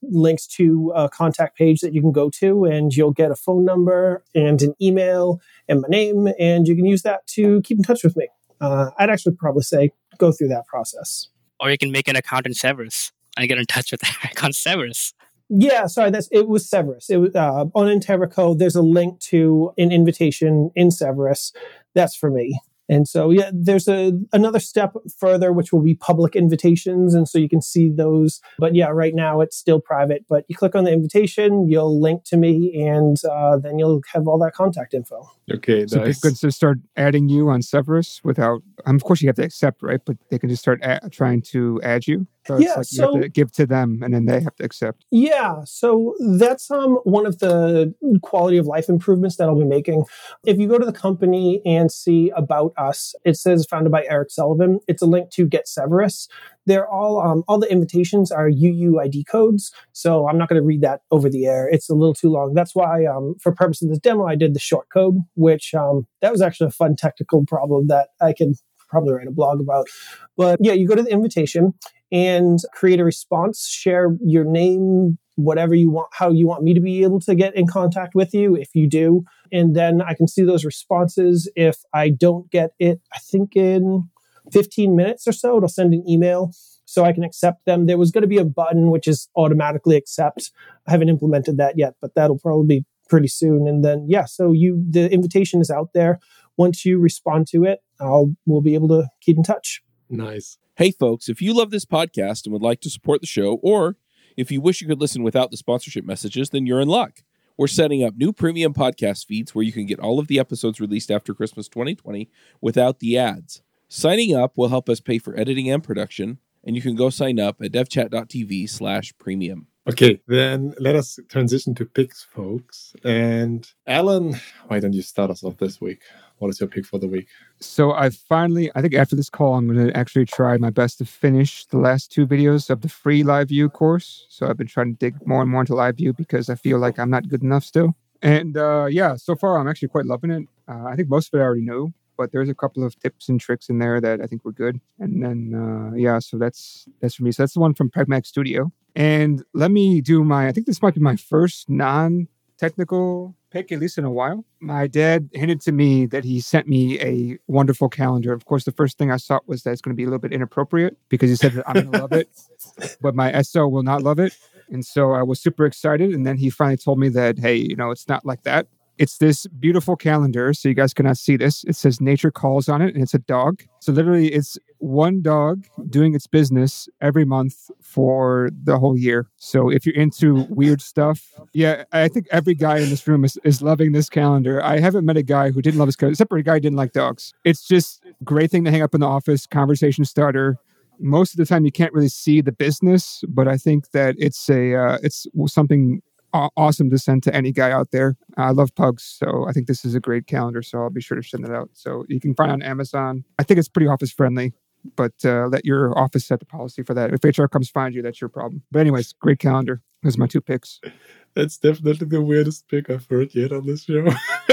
links to a contact page that you can go to, and you'll get a phone number and an email and my name, and you can use that to keep in touch with me. Uh, I'd actually probably say go through that process. Or you can make an account in Severus and get in touch with Eric on Severus. Yeah, sorry, that's it was Severus. It was uh, on Enterico. There's a link to an invitation in Severus. That's for me. And so, yeah, there's a another step further, which will be public invitations. And so you can see those. But yeah, right now it's still private. But you click on the invitation, you'll link to me, and uh, then you'll have all that contact info. Okay, so nice. People can just start adding you on Severus without, um, of course you have to accept, right? But they can just start a- trying to add you. So yeah, it's like so, you have to give to them and then they have to accept. Yeah, so that's um one of the quality of life improvements that I'll be making. If you go to the company and see About Us, it says founded by Eric Sullivan. It's a link to Get Severus. They're all um, all the invitations are U U I D codes, so I'm not going to read that over the air. It's a little too long. That's why, um, for purposes of this demo, I did the short code, which um, that was actually a fun technical problem that I can probably write a blog about. But yeah, you go to the invitation and create a response, share your name, whatever you want, how you want me to be able to get in contact with you, if you do. And then I can see those responses. If I don't get it, I think in fifteen minutes or so, it'll send an email so I can accept them. There was going to be a button which is automatically accept. I haven't implemented that yet, but that'll probably be pretty soon. And then, yeah, so you the invitation is out there. Once you respond to it, I'll we'll be able to keep in touch. Nice. Hey, folks, if you love this podcast and would like to support the show, or if you wish you could listen without the sponsorship messages, then you're in luck. We're setting up new premium podcast feeds where you can get all of the episodes released after Christmas twenty twenty without the ads. Signing up will help us pay for editing and production, and you can go sign up at devchat.tv slash premium. Okay, then let us transition to picks, folks. And Alan, why don't you start us off this week? What is your pick for the week? So I finally, I think after this call, I'm going to actually try my best to finish the last two videos of the free Live View course. So I've been trying to dig more and more into Live View because I feel like I'm not good enough still. And uh, yeah, so far I'm actually quite loving it. Uh, I think most of it I already knew, but there's a couple of tips and tricks in there that I think were good. And then, uh, yeah, so that's that's for me. So that's the one from Pragmatic Studio. And let me do my, I think this might be my first non-technical pick, at least in a while. My dad hinted to me that he sent me a wonderful calendar. Of course, the first thing I saw was that it's going to be a little bit inappropriate because he said that I'm going to love it, but my S O will not love it. And so I was super excited. And then he finally told me that, hey, you know, it's not like that. It's this beautiful calendar. So you guys cannot see this. It says Nature Calls on it, and it's a dog. So literally it's one dog doing its business every month for the whole year. So if you're into weird stuff, yeah, I think every guy in this room is, is loving this calendar. I haven't met a guy who didn't love this calendar, except for a guy who didn't like dogs. It's just a great thing to hang up in the office, conversation starter. Most of the time you can't really see the business, but I think that it's a uh, it's something awesome to send to any guy out there. I love pugs, so I think this is a great calendar, so I'll be sure to send it out. So you can find it on Amazon. I think it's pretty office friendly, but uh, let your office set the policy for that. If H R comes find you, that's your problem. But anyways, great calendar. Those are my two picks. That's definitely the weirdest pick I've heard yet on this show.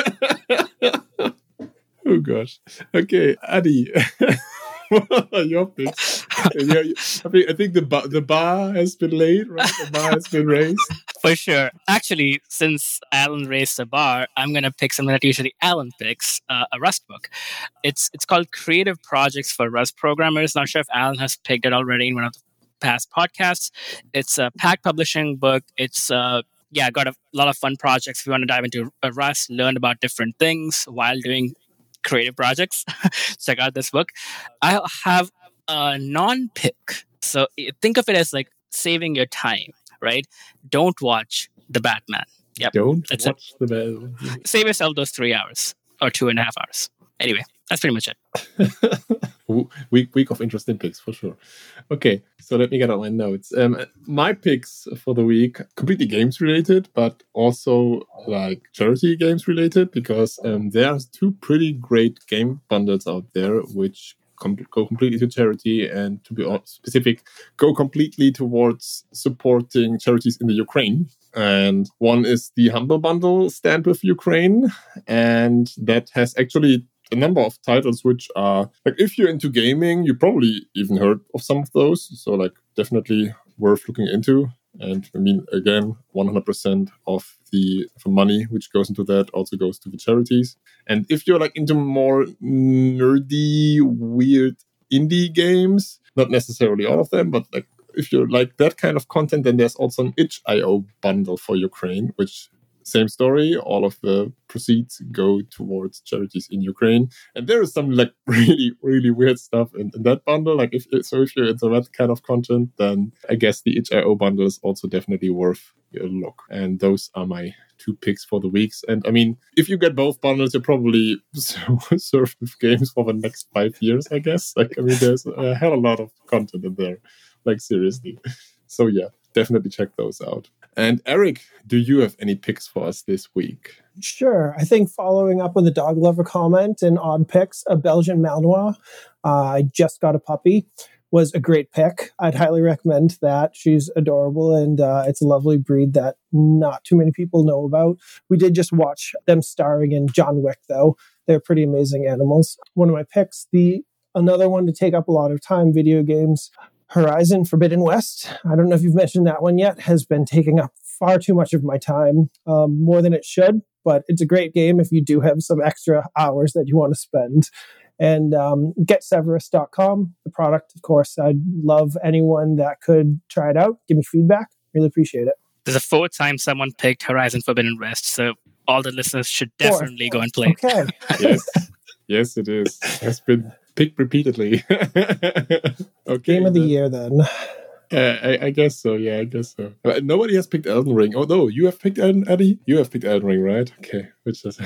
Oh gosh. Okay, Adi. What are your picks? yeah, I think I think the bar the bar has been laid, right? The bar has been raised. For sure. Actually, since Alan raised the bar, I'm going to pick something that usually Alan picks, uh, a Rust book. It's it's called Creative Projects for Rust Programmers. Not sure if Alan has picked it already in one of the past podcasts. It's a Pack Publishing book. It's uh, yeah, got a lot of fun projects. If you want to dive into Rust, learn about different things while doing creative projects, check out this book. I have a non-pick. So think of it as like saving your time, right? Don't watch The Batman. Yep. Don't that's watch it. The Batman. Save yourself those three hours or two and a half hours. Anyway, that's pretty much it. week week of interesting picks for sure. Okay, so let me get on my notes. Um, my picks for the week completely games related, but also like charity games related, because um, there's two pretty great game bundles out there which com- go completely to charity, and to be specific, go completely towards supporting charities in the Ukraine. And one is the Humble Bundle Stand with Ukraine, and that has actually a number of titles which are, like, if you're into gaming, you probably even heard of some of those. So, like, definitely worth looking into. And I mean, again, one hundred percent of the, of the money which goes into that also goes to the charities. And if you're like into more nerdy, weird indie games, not necessarily all of them, but like if you like that kind of content, then there's also an itch dot io bundle for Ukraine, which same story. All of the proceeds go towards charities in Ukraine. And there is some like really, really weird stuff in, in that bundle. Like if so if you're into that kind of content, then I guess the itch dot io bundle is also definitely worth a look. And those are my two picks for the weeks. And I mean, if you get both bundles, you're probably served with games for the next five years, I guess. Like, I mean, there's a hell of a lot of content in there. Like, seriously. So yeah, definitely check those out. And Eric, do you have any picks for us this week? Sure. I think following up on the dog lover comment and odd picks, a Belgian Malinois, uh, I just got a puppy, was a great pick. I'd highly recommend that. She's adorable, and uh, it's a lovely breed that not too many people know about. We did just watch them starring in John Wick, though. They're pretty amazing animals. One of my picks, the another one to take up a lot of time, video games, Horizon Forbidden West. I don't know if you've mentioned that one yet, has been taking up far too much of my time, um, more than it should, but it's a great game if you do have some extra hours that you want to spend. And um, get Severus dot com, the product, of course. I'd love anyone that could try it out. Give me feedback. Really appreciate it. There's a fourth time someone picked Horizon Forbidden West, so all the listeners should definitely Fourth. go and play. Okay. Yes, yes, it is. It has been picked repeatedly. Okay, Game of the then. year, then. Uh, I, I guess so. Yeah, I guess so. Uh, nobody has picked Elden Ring. Oh no, you have picked Elden, Eddie. You have picked Elden Ring, right? Okay, which is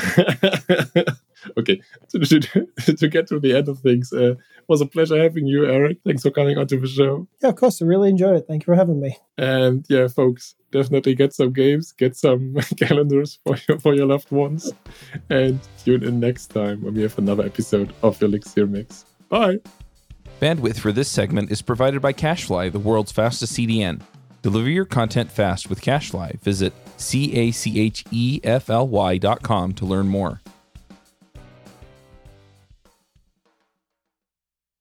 okay. To, to, to get to the end of things, uh, it was a pleasure having you, Eric. Thanks for coming onto the show. Yeah, of course. I really enjoyed it. Thank you for having me. And yeah, folks, definitely get some games, get some calendars for your, for your loved ones, and tune in next time when we have another episode of Elixir Mix. Bye. Bandwidth for this segment is provided by CacheFly, the world's fastest C D N. Deliver your content fast with CacheFly. Visit C A C H E F L Y dot com to learn more.